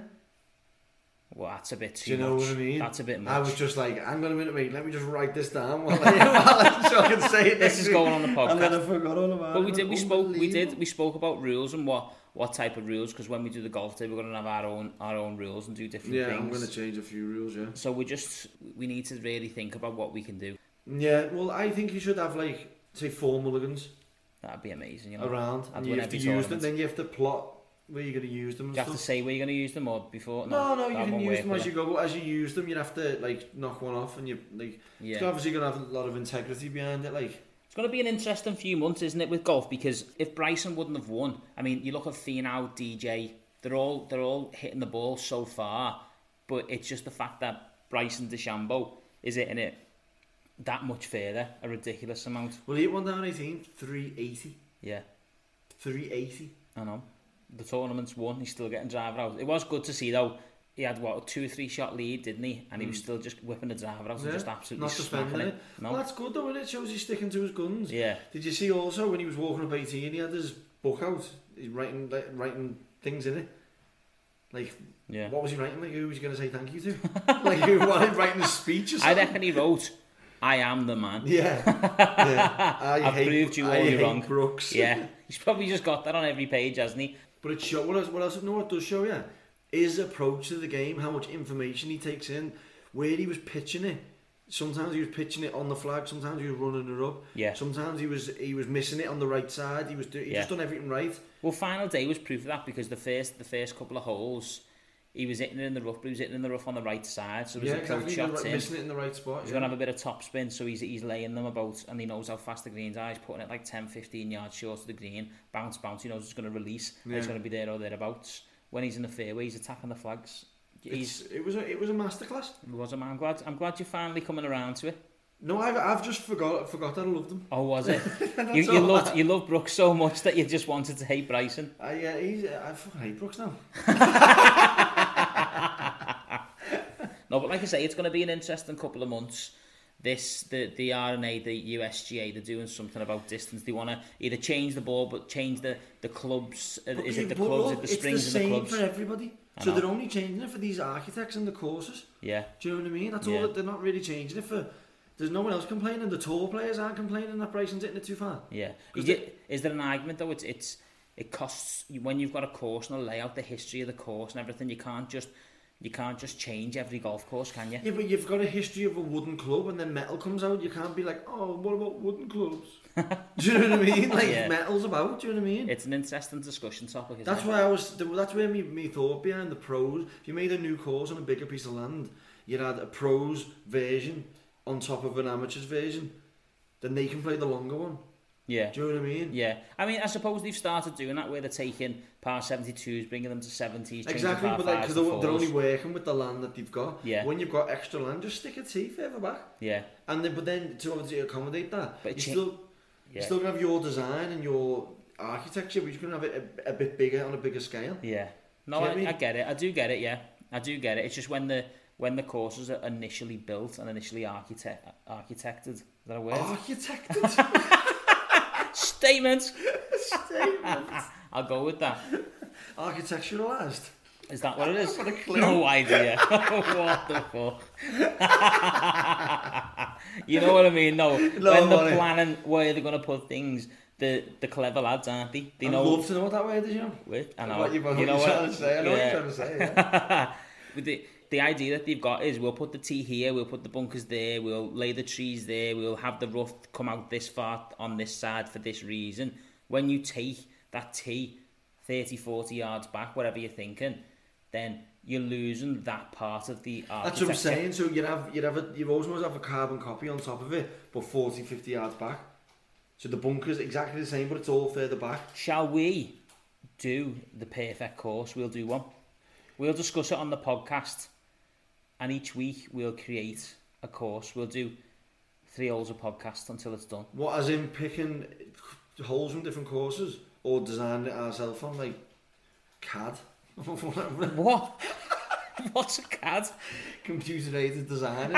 Well, that's a bit too Do you know much. what I mean? That's a bit much. I was just like, hang on a minute, mate, let me just write this down while I, while I so I can say it. This is going on the podcast. And then I forgot all about but it. we did. We spoke. We did. We spoke about rules and what what type of rules, because when we do the golf day, we're going to have our own our own rules and do different yeah, things. Yeah, I'm going to change a few rules. Yeah. So we just we need to really think about what we can do. Yeah. Well, I think you should have like say four mulligans. That'd be amazing. You know, around, I'd and you have to use them. Then you have to plot where you're going to use them. And do you have stuff. to say where you're going to use them or before? No, no, no you can use them as you go. But as you use them, you have to like knock one off, and you like. Yeah. It's obviously going to have a lot of integrity behind it, like. It's going to be an interesting few months, isn't it, with golf? Because if Bryson wouldn't have won, I mean, you look at Finau, D J, they're all they're all hitting the ball so far, but it's just the fact that Bryson DeChambeau is hitting it that much further, a ridiculous amount. Well, he hit one down eighteen, three eighty. Yeah. three eighty. I know. The tournament's won, he's still getting driver out. It was good to see, though. He had, what, a two or three shot lead, didn't he? And he was still just whipping the driver out yeah, and just absolutely not smacking it. it. No. Well, that's good, though, isn't it? It shows he's sticking to his guns. Yeah. Did you see also when he was walking up eighteen, he had his book out, he's writing like, writing things in it. Like, yeah. What was he writing? Like, who was he going to say thank you to? Like, who was he writing a speech or something? I reckon he wrote, I am the man. Yeah. yeah. I I've hate, proved you all I you're hate wrong. Brooks. Yeah. He's probably just got that on every page, hasn't he? But it show, what else, what else, no, what it does show you? His approach to the game, how much information he takes in, where he was pitching it. Sometimes he was pitching it on the flag, sometimes he was running it up. Yeah. Sometimes he was he was missing it on the right side. He was do, he yeah. just done everything right. Well, final day was proof of that, because the first the first couple of holes, he was hitting it in the rough, but he was hitting in the rough on the right side. So there's yeah, a exactly. shots in. Missing it in the right spot. He's yeah. going to have a bit of top spin, so he's he's laying them about, and he knows how fast the greens are. He's putting it like ten, fifteen yards short of the green. Bounce, bounce. He knows it's going to release. Yeah. And he's going to be there or thereabouts. When he's in the fairway, he's attacking the flags. He's, it was a it was a masterclass. It was a man. I'm glad I'm glad you're finally coming around to it. No, I've I've just forgot forgot that I loved him. Oh, was it? you you loved you loved Brooks so much that you just wanted to hate Bryson. I uh, he's uh, I fucking hate Brooks now. No, but like I say, it's going to be an interesting couple of months. This the the R N A, the U S G A, they're doing something about distance. They want to either change the ball, but change the the clubs. But is it the clubs? Look, is it the springs and the clubs? It's the same for everybody. I so know. they're only changing it for these architects and the courses. Yeah. Do you know what I mean? That's yeah. all. That they're not really changing it for. There's no one else complaining. The tour players aren't complaining that Bryson's hitting it too far. Yeah. Is, they, it, is there an argument though? It's it's it costs when you've got a course and a layout, the history of the course and everything. You can't just. You can't just change every golf course, can you? Yeah, but you've got a history of a wooden club and then metal comes out. You can't be like, oh, what about wooden clubs? Do you know what I mean? Like, yeah. metal's about, do you know what I mean? It's an interesting discussion topic, isn't that's it? Why I was, that's where me, me thought behind the pros. If you made a new course on a bigger piece of land, you'd add a pros version on top of an amateur's version. then they can play the longer one. Yeah. Do you know what I mean? Yeah. I mean, I suppose they've started doing that where they're taking par seventy-twos, bringing them to seventies, exactly, par but like, because to they're, they're fours. only working with the land that they've got. Yeah. When you've got extra land, just stick a tee further back. Yeah. And then, but then to obviously accommodate that, But you cha- still, Yeah. you still gonna have your design and your architecture, but you can have it a, a bit bigger on a bigger scale. Yeah. No, Do you I, get me? I get it. I do get it, yeah. I do get it. It's just when the when the courses are initially built and initially architect architected. Is that a word? Architected. Statement. Statement. I'll go with that. Architecturalised. Is that what it is? I've got a clue. No idea. What the fuck? You know what I mean? No. No, when they're money. planning where they're going to put things, the the clever lads, aren't they? They I'd know. love to know what that word is, you know. Wait, I know. What you, what you know you're what? trying to say. I know Yeah. what you're trying to say. Yeah. With the the idea that they've got is we'll put the tee here, we'll put the bunkers there, we'll lay the trees there, we'll have the rough come out this far on this side for this reason. When you take that tee thirty, forty yards back, whatever you're thinking, then you're losing that part of the architecture. That's what I'm saying. So you'd have, you'd have a, you always must have a carbon copy on top of it, but forty, fifty yards back. So the bunker's exactly the same, but it's all further back. Shall we do the perfect course? We'll do one. We'll discuss it on the podcast, and each week we'll create a course. We'll do three holes of podcast until it's done. What, as in picking holes from different courses, or designing it ourselves on like C A D, What? What's a C A D? computer aided design?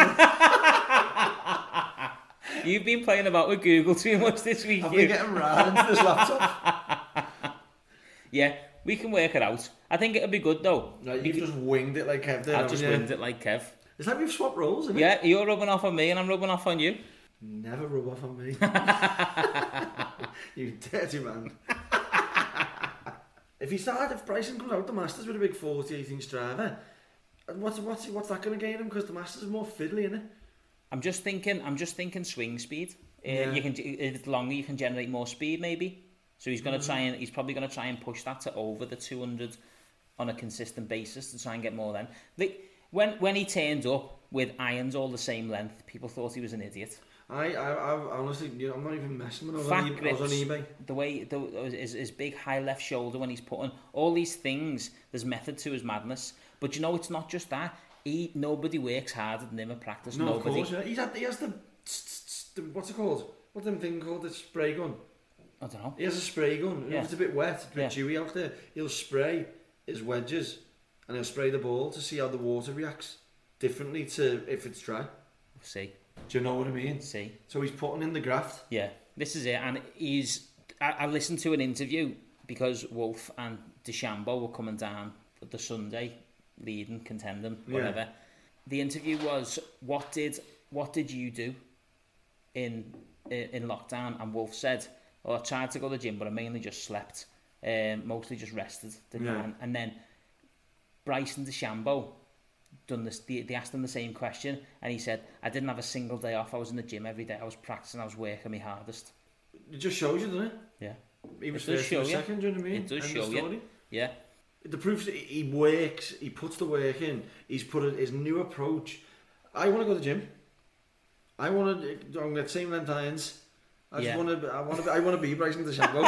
You've been playing about with Google too much this week. I've you. been getting right into this laptop. Yeah, we can work it out. I think it'll be good though. Right, you've just winged it like Kev did. I've just haven't winged you? it like Kev. It's like we've swapped roles, isn't it? Yeah, you're rubbing off on me and I'm rubbing off on you. Never rub off on me. You dirty man. If he started, if Bryson comes out the Masters with a big forty, eighteen inch driver, what's what's what's that going to gain him? Because the Masters is more fiddly, isn't it? I'm just thinking. I'm just thinking swing speed. Uh, Yeah. You can if it's longer, you can generate more speed maybe. So he's going to try and he's probably going to try and push that to over the two hundred on a consistent basis to try and get more. Then, like when when he turned up with irons all the same length, people thought he was an idiot. I, I, I honestly, you know, I'm not even messing with him. I was, Fat on, e- I grips, was on eBay. the way the, his, his big high left shoulder when he's putting all these things. There's method to his madness, but you know it's not just that. He nobody works harder than him at practice. No, nobody. of course, yeah. He's had, he has the, the, what's it called? What's them thing called? The spray gun. I don't know. He has a spray gun. Yeah. If it's a bit wet, a bit Yeah. dewy out there, he'll spray his wedges and he'll spray the ball to see how the water reacts differently to if it's dry. See, Do you know what I mean? see. So he's putting in the graft. Yeah, this is it. And he's. I, I listened to an interview because Wolf and DeChambeau were coming down the Sunday, leading, contending, whatever. Yeah. The interview was, "What did what did you do in in, in lockdown?" And Wolf said, "Well, I tried to go to the gym, but I mainly just slept, um, mostly just rested." Didn't Yeah. I? And, and then Bryson DeChambeau done this. They, they asked him the same question, and he said, "I didn't have a single day off. I was in the gym every day. I was practicing. I was working my hardest." It just shows you, doesn't it? Yeah, He was It does first, he was show you. second, do you know what I mean? It does End show of you. story. yeah. The proof that he works, he puts the work in, he's put a, his new approach. I want to go to the gym. I want to, I'm going to same length irons. I Yeah. just want to, I want to, I want to be Bryson DeChambeau.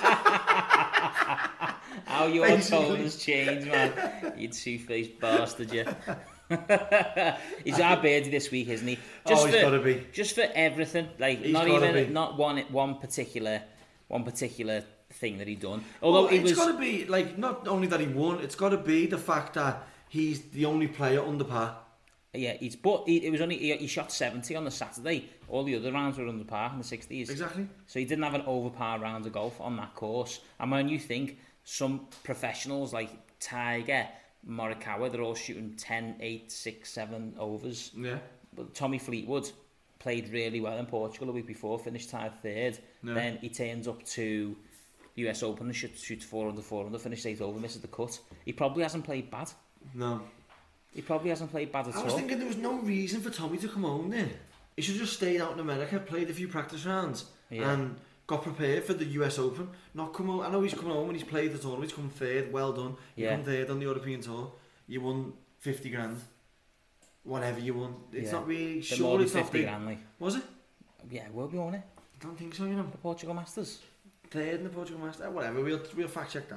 How your Basically. tone has changed, man. You two-faced bastard, you. He's our birdie this week, isn't he? Oh, he's for, gotta be. Just for everything, like He's not gotta even be. not one one particular one particular thing that he done. Although Well, he it's was, got to be, like, not only that he won, it's got to be the fact that he's the only player under par. yeah, he's but he, it was only he, he shot seventy on the Saturday. All the other rounds were under par in the sixties. Exactly. So he didn't have an over par round of golf on that course. And when you think some professionals like Tiger, Morikawa, they're all shooting ten, eight, six, seven overs. Yeah. But Tommy Fleetwood played really well in Portugal the week before, finished tied third. Yeah. Then he turns up to the U S Open and shoots, shoots four under, four under, finished eighth over, misses the cut. He probably hasn't played bad. No. He probably hasn't played bad at I was all. thinking there was no reason for Tommy to come home then. He should have just stayed out in America, played a few practice rounds, Yeah. and got prepared for the U S Open. Not come home. I know he's come home and he's played the tournament. He's come third. Well done. You Yeah. come third on the European Tour. You won fifty grand. Whatever you won. It's Yeah. not really They're sure. more than It's not fifty big. grand, like. Was it? Yeah, will be on it. I don't think so, you know. The Portugal Masters. Third in the Portugal Masters. Uh, whatever, we'll, we'll fact check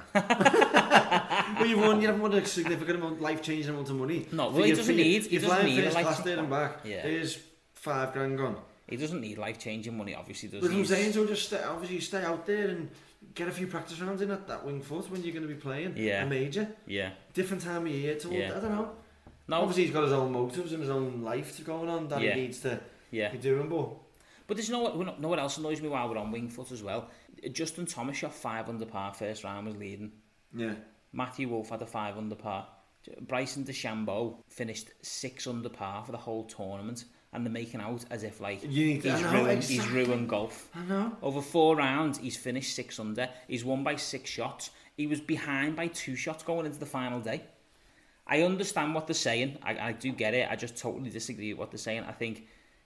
that. But you've won, you haven't won a significant amount, life-changing amount of money. No, well, he doesn't need, he doesn't need a first life... class there and back. Yeah. There's five grand gone. He doesn't need life-changing money, obviously does But he? I'm saying, so just stay, obviously stay out there and get a few practice rounds in at that wing foot when you're going to be playing Yeah. a major. Yeah. Different time of year to, Yeah. I don't know. No. Obviously he's got his own motives and his own life to going on that Yeah. he needs to Yeah. be doing, but... But there's no what, know what else annoys me while we're on wing foot as well. Justin Thomas shot five under par first round, was leading. Yeah. Matthew Wolf had a five under par. Bryson DeChambeau finished six under par for the whole tournament, and they're making out as if like You need to, he's, I know, ruined, exactly. he's ruined golf. I know. Over four rounds, he's finished six under. He's won by six shots. He was behind by two shots going into the final day. I understand what they're saying. I, I do get it. I just totally disagree with what they're saying. I think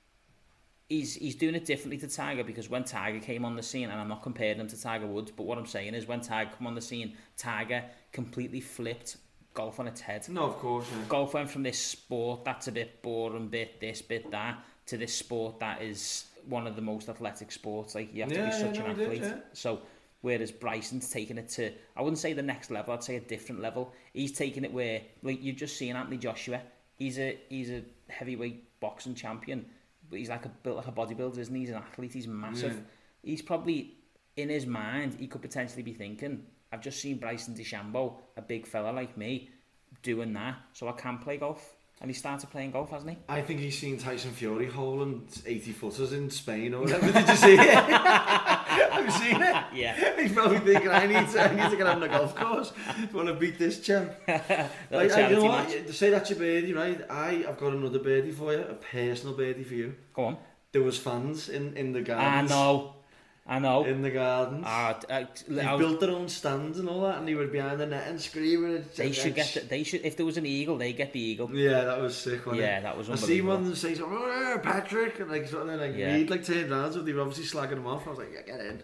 he's he's doing it differently to Tiger, because when Tiger came on the scene, and I'm not comparing him to Tiger Woods, but what I'm saying is when Tiger came on the scene, Tiger completely flipped golf on its head. No, of course, yeah. Golf went from this sport that's a bit boring, bit this, bit that, to this sport that is one of the most athletic sports. Like, you have Yeah, to be yeah, such no, an he did, athlete. yeah. So, whereas Bryson's taking it to, I wouldn't say the next level, I'd say a different level. He's taking it where, like, you've just seen Anthony Joshua. He's a he's a heavyweight boxing champion, but he's like a built like a bodybuilder, isn't he? He's an athlete. He's massive. Yeah. He's probably, in his mind, he could potentially be thinking, I've just seen Bryson DeChambeau, a big fella like me, doing that, so I can play golf. And he started playing golf, hasn't he? I think he's seen Tyson Fury holding eighty footers in Spain or whatever. Did you see it? Have you seen it? Yeah. He's probably thinking, I need to, I need to get on the golf course. I want to beat this champ. Like, I, you know what? match. Say that's your birdie, right? I, I've got another birdie for you, a personal birdie for you. Go on. There was fans in, in the I gardens. know. I know. In the gardens. Ah, uh, They I was- built their own stands and all that, and they were behind the net and screaming. they should get. The, they should. If there was an eagle, they get the eagle. Yeah, that was sick, wasn't Yeah, it? that was I see one unbelievable. of them say something, oh, Patrick, and like, sort of like, Yeah. he'd like turned around, so they were obviously slagging him off. I was like, yeah, get in.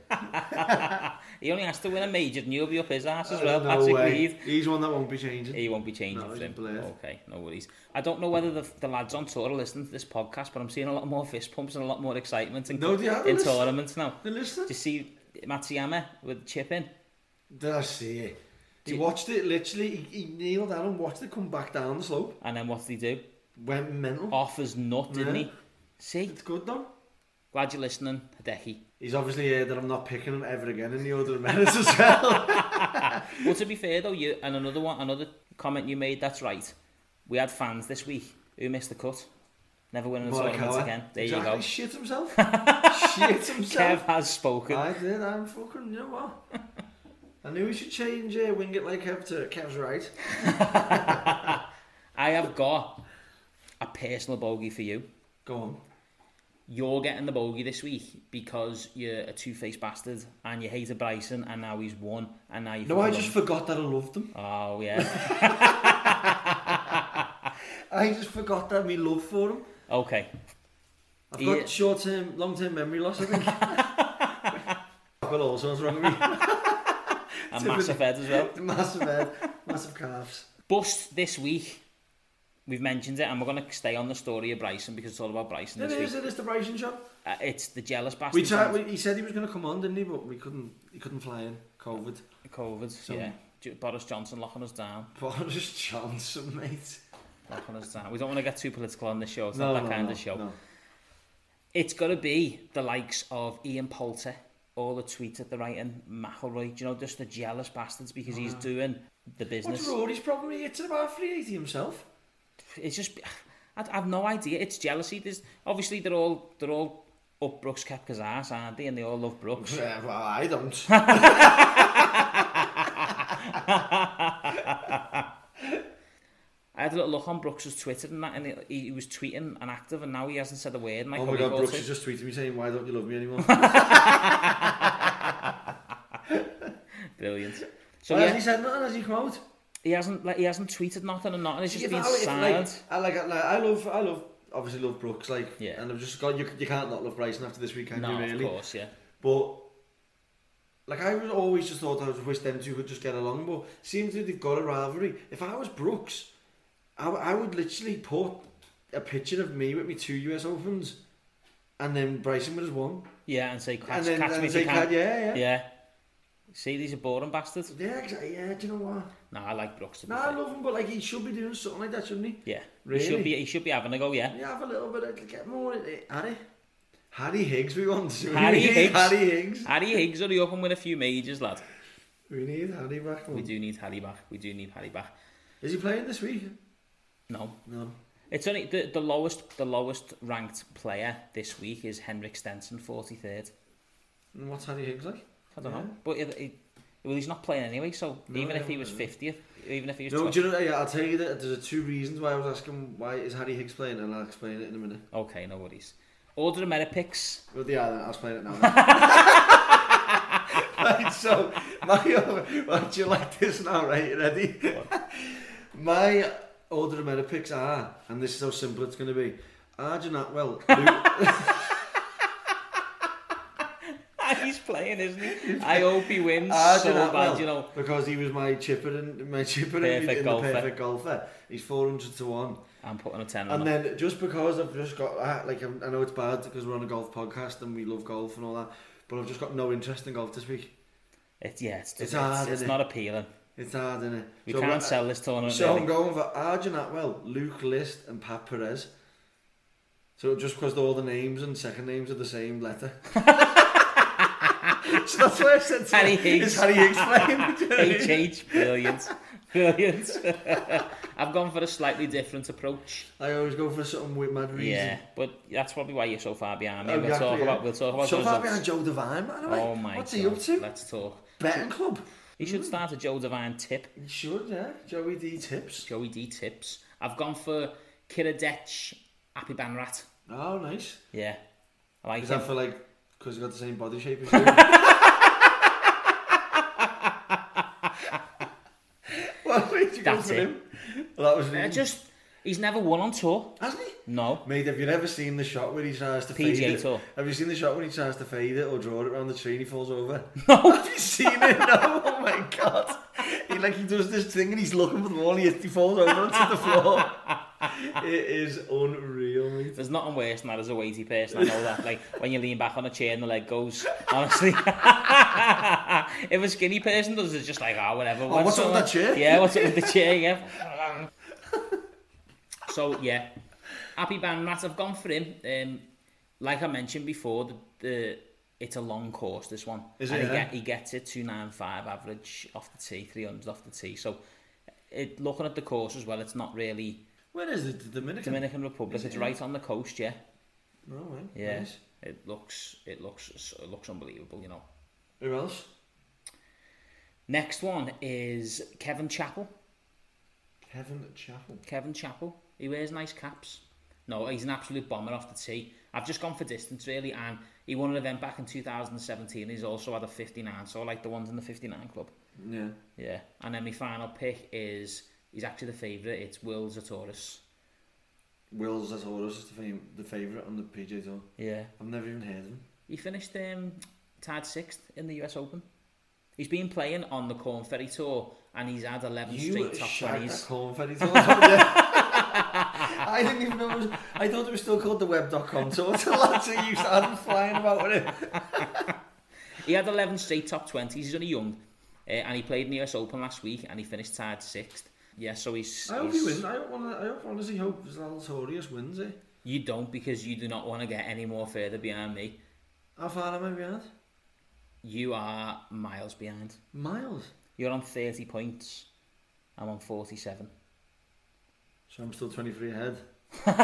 He only has to win a major, and you'll be up his ass as Uh, well, no Patrick way. Reed. He's one that won't be changing. He won't be changing No, for he's him. blurred. Okay, no worries. I don't know whether the, the lads on tour are listening to this podcast, but I'm seeing a lot more fist pumps and a lot more excitement in, No, they are, in they're tournaments now. They're listening. Do you see Matsuyama with chip in? Did I see it? He Did- watched it, literally, he, he kneeled down and watched it come back down the slope. And then what did he do? Went mental. Off his nut, didn't Yeah. he? See? It's good though. Glad you're listening, Hideki. He's obviously heard that I'm not picking him ever again in the order of minutes as well. Well, to be fair though, you and another one, another comment you made. That's right. We had fans this week who missed the cut, never winning a tournament Morikawa. again. There exactly. you go. Shit himself. Shit himself. Kev has spoken. I did. I'm fucking. You know what? I knew we should change uh, wing it like Kev to Kev's right. I have got a personal bogey for you. Go on. You're getting the bogey this week because you're a two-faced bastard and you hated Bryson and now he's won and now you. No, I just forgot that I loved him. Oh yeah. I just forgot that me love for him. Okay. I've Yeah. got short-term, long-term memory loss. I think. I've got all sorts wrong with me. And massive head as well. Massive head, massive calves. Bust this week. We've mentioned it, and we're going to stay on the story of Bryson because it's all about Bryson It this is. week. It is the Bryson show. Uh, it's the jealous bastard. We tried. We, he said he was going to come on, didn't he? But we couldn't. He couldn't fly in. COVID. COVID, So- yeah. J- Boris Johnson locking us down. Boris Johnson, mate. Locking us down. We don't want to get too political on this show. It's No, not that no, kind no, of show. no. It's got to be the likes of Ian Poulter, all the tweets at the writing, McIlroy, do you know, just the jealous bastards because he's doing the business. What's Rory's problem? He hits it about three eighty himself. It's just, I, I have no idea. It's jealousy. There's obviously they're all they're all up Brooks Koepka's ass, aren't they? And they all love Brooks. Yeah, well, I don't. I had a little look on Brooks's Twitter and that, and he, he was tweeting and active, and now he hasn't said a word. And I Oh my probably God, called Brooks it. is just tweeting me saying, "Why don't you love me anymore?" Brilliant. So So has yeah, he said nothing? Has he come out? he hasn't like he hasn't tweeted nothing and nothing. It's just If been I- if, silent. Like, I like, like, I love, I love, obviously love Brooks, like, Yeah. and I've just got you. You can't not love Bryson after this weekend, No, you really. of course, yeah. But like, I was always just thought I would wish them two could just get along. But seems like they've got a rivalry. If I was Brooks, I, w- I would literally put a picture of me with me two U S Opens and then Bryson would have won. Yeah, and say catch, and then, catch and me if say, you can. Yeah, yeah. Yeah. See, these are boring bastards. Yeah, exactly. Yeah, do you know what? No, I like Brooks to be No, fair. I love him, but like he should be doing something like that, shouldn't he? Yeah. Really? He should be. He should be having a go. Yeah. Yeah, have a little bit of get more. Harry, Harry Higgs, we want. Harry we need Higgs. Harry Higgs. Harry Higgs will be up and win a few majors, lad. We need Harry back. Man. We do need Harry back. We do need Harry back. Is he playing this week? No. No. It's only the, the lowest the lowest ranked player this week is Henrik Stenson, forty-third. And what's Harry Higgs like? I don't Yeah. know, but it, it, well, he's not playing anyway. So No, even if he no, was no. fiftieth, even if he was No, twelfth, do you know? Yeah, I'll tell you that there's two reasons why I was asking why is Harry Higgs playing, and I'll explain it in a minute. okay, no worries. Order of merit picks. Well, yeah, then I'll explain it now. Right, so my well, do you like this now? Right, you ready? My order of merit picks are, and this is how simple it's going to be. Arjun Atwell. He's playing, isn't he? I hope he wins Arjun so Atwell, bad, you know. because he was my chipper in my chipper in, Perfect in golfer. the perfect golfer. He's four hundred to one. I'm putting a ten on And him. then just because I've just got I, like I'm, I know it's bad because we're on a golf podcast and we love golf and all that, but I've just got no interest in golf this week. It's yeah, it's, It's it's, hard, it's, it's isn't not appealing. It's hard, isn't it? We so can't we're- sell this tournament. So really. I'm going for Arjun Atwell, Luke List, and Pat Perez. So just because all the names and second names are the same letter. So that's why I said to Harry you, Higgs. Is Harry Higgs playing? H H, brilliant, brilliant. I've gone for a slightly different approach. I always go for something with mad reason. Yeah, but that's probably why you're so far behind me. Oh, We'll exactly, talk yeah. about. We'll talk about. So the far results. behind Joe Devine, by the way. Oh my What's god! he up to? Let's talk. Betting club. He should start a Joe Devine tip. He should, yeah. Joey D tips. Joey D tips. I've gone for Kiradech Happy Banrat. Oh, nice. Yeah, I like Is him. that for like because he's got the same body shape as you? What made you go That's for it. him? Well, that was Uh, really... just he's never won on tour. Hasn't he? No. Mate, have you ever seen the shot where he tries to P G A fade it? Tour. Have you seen the shot when he tries to fade it or draw it around the tree and he falls over? No. Have you seen it? No. Oh my god. He like he does this thing and he's looking for the wall and he, he falls over onto the floor. It is unreal, mate. There's nothing worse than that as a weighty person. I know that. Like when you lean back on a chair and the leg goes. Honestly, if a skinny person does, it's just like ah, oh, whatever. Oh, what's up with that chair? Yeah, what's up with the chair? Yeah. So yeah, Happy Banrat. I've gone for him. Um, like I mentioned before, the, the it's a long course. This one, Is and it, he, yeah? get, he gets it two nine five average off the tee, three hundred off the tee. So, it, looking at the course as well, it's not really. Where is it? The Dominican? Dominican Republic. Is it, It's yeah? right on the coast, yeah. No way. Yeah. Nice. It looks, it looks, it looks unbelievable, you know. Who else? Next one is Kevin Chappell. Kevin Chappell. Kevin Chappell. He wears nice caps. No, he's an absolute bomber off the tee. I've just gone for distance really, and he won an event back in two thousand seventeen. He's also had a fifty-nine, so I like the ones in the fifty-nine club. Yeah. Yeah. And then my final pick is, he's actually the favourite. It's Will Zalatoris. Will Zalatoris is the, fam- the favourite on the P G A Tour. Yeah. I've never even heard of him. He finished um, tied sixth in the U S Open. He's been playing on the Corn Ferry Tour and he's had eleven You straight top shagged twenties. that Corn Ferry Tour, haven't you? I didn't even know it was, I thought it was still called the web dot com tour till lads you started flying about with it. He had eleven straight top twenties. He's only young, uh, and he played in the U S Open last week and he finished tied sixth. Yeah, so he's. I hope he's, he wins. I, wanna, I hope, honestly hope Zalatoris wins it. You don't, because you do not want to get any more further behind me. How far am I behind? You are miles behind. Miles. You're on thirty points. I'm on forty-seven. So I'm still twenty-three ahead. You're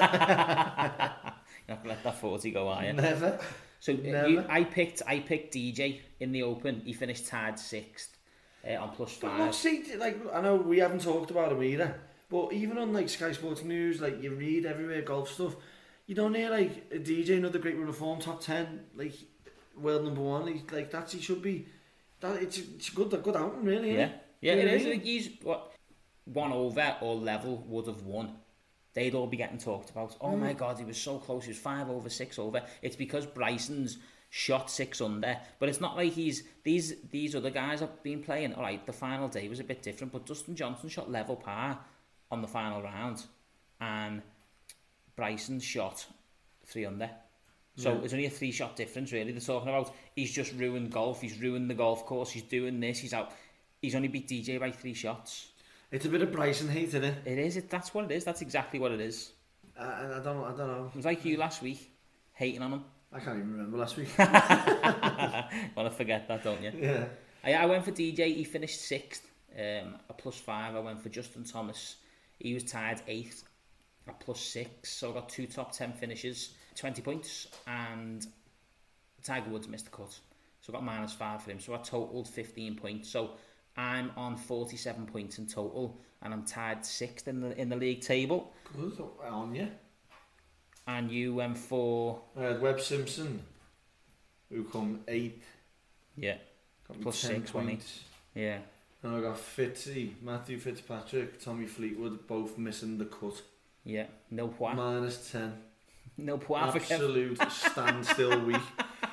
not gonna let that forty go, are you? Never. So uh, Never. you, I picked I picked D J in the Open. He finished tied sixth uh, on plus But five. look, see, like, I know we haven't talked about him either, but even on like Sky Sports News, like you read everywhere golf stuff, you don't hear like a D J, another great run of form, top ten, like world number one. He's like that's he should be. That it's it's a good a good outing really. Yeah, Isn't it? yeah, You it know is. what I mean? Like, he's what one over or level would have won. They'd all be getting talked about. Oh my God, he was so close. He was five over, six over. It's because Bryson's shot six under, but it's not like he's these these other guys have been playing. All right, the final day was a bit different, but Dustin Johnson shot level par on the final round, and Bryson shot three under. So Yeah. it's only a three shot difference really. They're talking about he's just ruined golf, he's ruined the golf course, he's doing this, he's out. He's only beat D J by three shots. It's a bit of Bryson hate, isn't it? It is, it, that's what it is, that's exactly what it is. I, I don't I don't know. It was like you last week, hating on him. I can't even remember last week. Want to forget that, don't you? Yeah. I, I went for D J, he finished sixth, um, a plus five. I went for Justin Thomas, he was tied eighth, a plus six. So I got two top ten finishes, twenty points, and Tiger Woods missed the cut. So I got minus five for him. So I totaled fifteen points. So I'm on forty-seven points in total, and I'm tied sixth in the in the league table. Good on you. And you went for I had Webb Simpson, who come eighth. yeah, Got me Plus ten six, wasn't he? points. yeah, And I got Fitzy, Matthew Fitzpatrick, Tommy Fleetwood, both missing the cut. yeah. No pois, Minus ten. no pois for Kev. Absolute standstill week.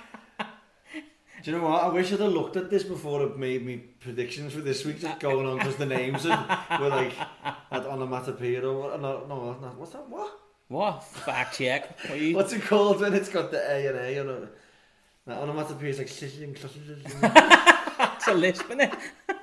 Do you know what? I wish I'd have looked at this before I made me predictions for this week, just going on because the names are, were like at onomatopoeia or what? No, no, no, what's that? What? What? Fact check. What are you? What's it called when it's got the A and A on it? That onomatopoeia is like sizzling, sizzling. It's a lisp, isn't it?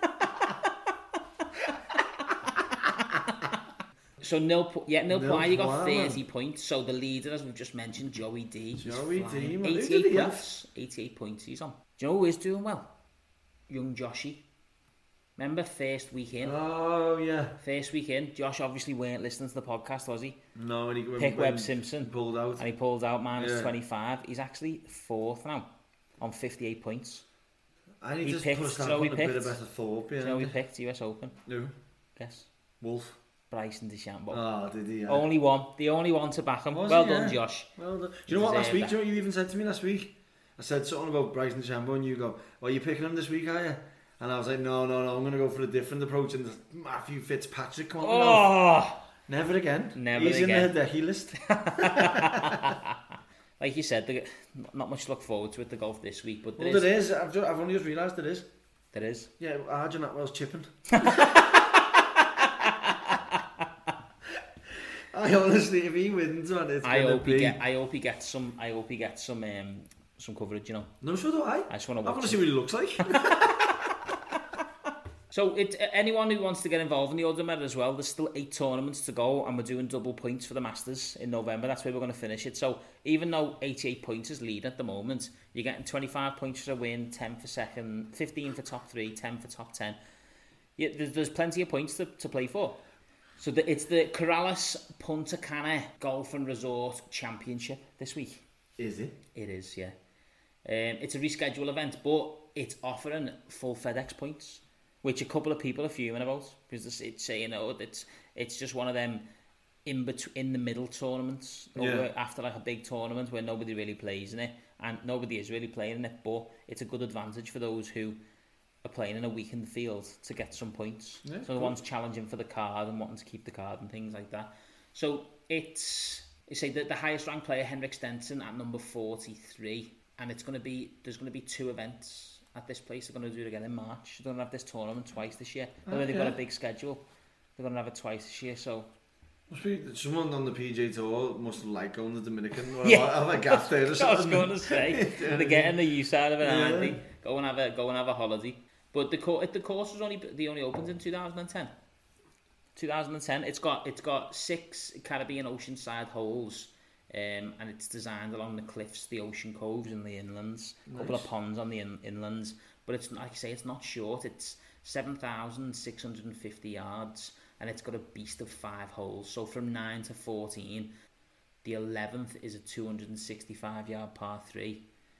So nil, po- yeah, nil, Nil point. You got point, thirty points. So the leader, as we've just mentioned, Joey D. he's Joey D, flying. man, who did eighty-eight he have? points. eighty-eight points. He's on. Do you know who is doing well? Young Joshy. Remember first week in. Oh yeah. First week in. Josh obviously weren't listening to the podcast, was he? No, when he when, Pick when Webb Simpson. he pulled out. And he pulled out minus Yeah. twenty-five. He's actually fourth now on fifty-eight points. I need he to picked- push that so he with a bit of picked- better thought Do you know behind who it. he picked? U S Open. No. Yes. Wolf. Bryson DeChambeau. Oh, did he? Yeah. Only one. The only one to back him. Was Well he? done, Yeah. Josh. Well done. Do you know what last Deserve week? that. Do you know what you even said to me last week? I said something about Bryson DeChambeau and you go, well, you picking him this week, are you? And I was like, no, no, no, I'm going to go for a different approach. And Matthew Fitzpatrick come on. Oh! Never again. Never He's again. in the Hideki list. Like you said, the, not much to look forward to with the golf this week, but there Well, is. there is. I've, just, I've only just realised there is. There is. Yeah, Arjun Atwell's chipping. I honestly, if he wins, man, it's I gonna hope be... he get. I hope he gets some. I hope he gets some. Um, some coverage. You know. No, so do I. I just want to I watch. want to him. see what he looks like. So, it, anyone who wants to get involved in the Odometer as well, there's still eight tournaments to go, and we're doing double points for the Masters in November. That's where we're going to finish it. So, even though eighty-eight points is lead at the moment, you're getting twenty-five points for a win, ten for second, fifteen for top three, ten for top ten. Yeah, there's, there's plenty of points to, to play for. So, the, it's the Corrales Punta Cana Golf and Resort Championship this week. Is it? It is, yeah. Um, it's a reschedule event, but it's offering full FedEx points, which a couple of people are fuming about because it's saying, oh, it's it's just one of them in between, in the middle tournaments, or Yeah. after like a big tournament where nobody really plays in it, and nobody is really playing in it. But it's a good advantage for those who are playing in a weakened field to get some points. Yeah, so the cool. ones challenging for the card and wanting to keep the card and things like that. So it's you say that the highest ranked player, Henrik Stenson, at number forty-three, and it's going to be there's going to be two events at this place. They're going to do it again in March. They're going to have this tournament twice this year. Although Oh, they've yeah. got a big schedule, they're going to have it twice this year. So Must be someone on the P G A Tour must have liked going to the Dominican. Or Yeah. have a gaff there or I was something. going to say they're getting the use out of it, aren't Yeah. they? Go and have a go and have a holiday. But the course the course was only the only opened in two thousand ten. two thousand ten. It's got it's got six Caribbean Oceanside holes. Um, and it's designed along the cliffs, the ocean coves and the inlands. A couple of Nice. ponds on the in, inlands. But it's like I say, it's not short. It's seven thousand six hundred fifty yards, and it's got a beast of five holes. So from nine to fourteen, the eleventh is a two hundred sixty-five yard par three.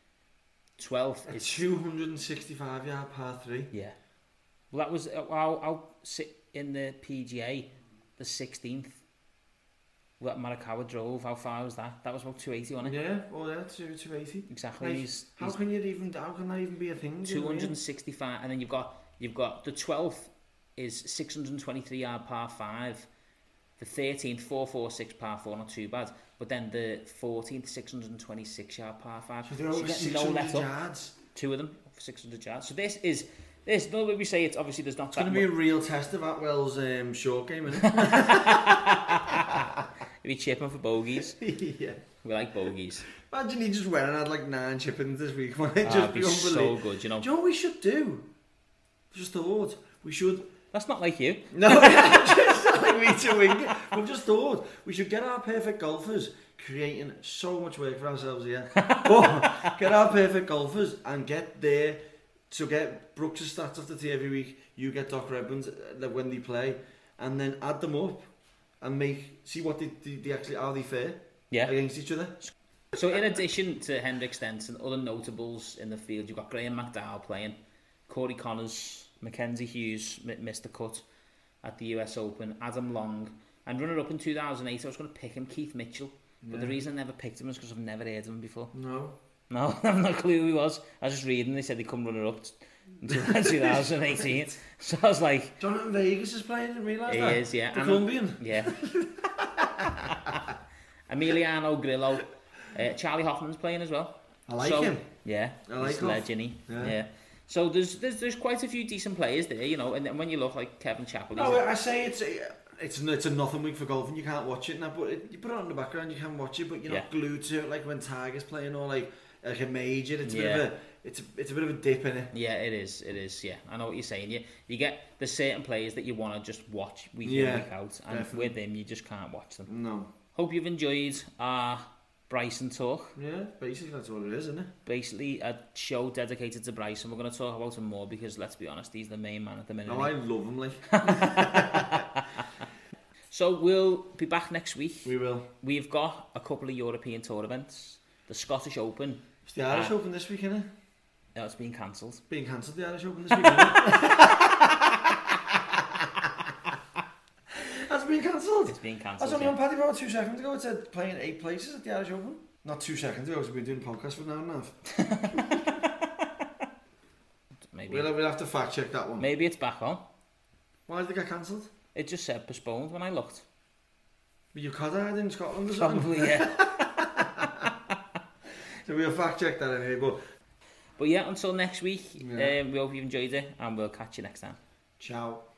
twelfth A is two hundred sixty-five yard par three. yeah. Well, that was uh, I'll, I'll sit in the P G A, the sixteenth. What Marikawa drove, how far was that? That was about two eighty, wasn't it? Yeah, oh yeah, two two eighty. Exactly. Like, he's, how he's can you even? How can that even be a thing? do you know two what I mean? hundred sixty-five, and then you've got you've got the twelfth is six hundred twenty-three yard par five. The thirteenth four forty-six par four, not too bad. But then the fourteenth six hundred twenty-six yard par five. So they're So over you're getting six no hundred let up. yards. Two of them for six hundred yards. So this is this. No way we say it. Obviously, there's not It's that going to be a much. real test of Atwell's um, short game, isn't it? You'll be chipping for bogeys. Yeah. We like bogeys. Imagine he just went and had like nine chippings this week. Wouldn't it Ah, just it'd be be so unbelievable? good, you know. Do you know what we should do? Just thought we should. That's not like you. No, just like me to wing it. We've just thought we should get our perfect golfers, creating so much work for ourselves here. But get our perfect golfers and get there. So get Brooks' stats off the tee every week. You get Doc Redmond's uh, when they play, and then add them up and make see what they, they, they actually are they fair Yeah. against each other. So in addition to Hendrik Stenson, other notables in the field, you've got Graham McDowell playing, Corey Connors, Mackenzie Hughes m- missed the cut at the U S Open, Adam Long, and runner-up in two thousand eight, I was going to pick him, Keith Mitchell, but the Yeah. reason I never picked him is because I've never heard of him before. No. No, I have no clue who he was. I was just reading, they said he'd come runner-up in twenty eighteen, so I was like... Jonathan Vegas is playing, I didn't realise He that. is, yeah. The And- Colombian. Yeah. Emiliano Grillo. Uh, Charlie Hoffman's playing as well. I like So- him. Yeah, I like he's Hoff. legend. Yeah. Yeah. So there's, there's there's quite a few decent players there, you know, and then when you look like Kevin Chappell, he's No, a- I say it's a, it's a, it's a nothing week for golf and you can't watch it now, but it, you put it on in the background, you can watch it, but you're not Yeah. glued to it like when Tiger's playing or like like a major. It's a bit Yeah. of a it's a, it's a bit of a dip in it. yeah, it is, it is. Yeah, I know what you're saying. You you get there's certain players that you want to just watch week in Yeah, week out, and definitely. with them you just can't watch them. No. Hope you've enjoyed our Bryson talk. Yeah, basically that's all it is, isn't it? Basically, a show dedicated to Bryson. We're going to talk about him more because let's be honest, he's the main man at the minute. No, I love him, like. So we'll be back next week. We will. We've got a couple of European tour events. The Scottish Open. It's the Irish Ah. Open this week, isn't it? Oh, it's been cancelled. Being cancelled, the Irish Open this week, isn't it? That's been cancelled. It's been I cancelled. was only yeah. on Paddy Power two seconds ago. It said playing eight places at the Irish Open. Not two seconds ago, because we've been doing podcasts for an hour and a half. Maybe, We'll, we'll have to fact check that one. maybe it's back on. Why did it get cancelled? It just said postponed when I looked. Were you Codard in Scotland or something? Probably, yeah. So we'll fact check that anyway. But But yeah, until next week, Yeah. um, we hope you've enjoyed it, and we'll catch you next time. ciao.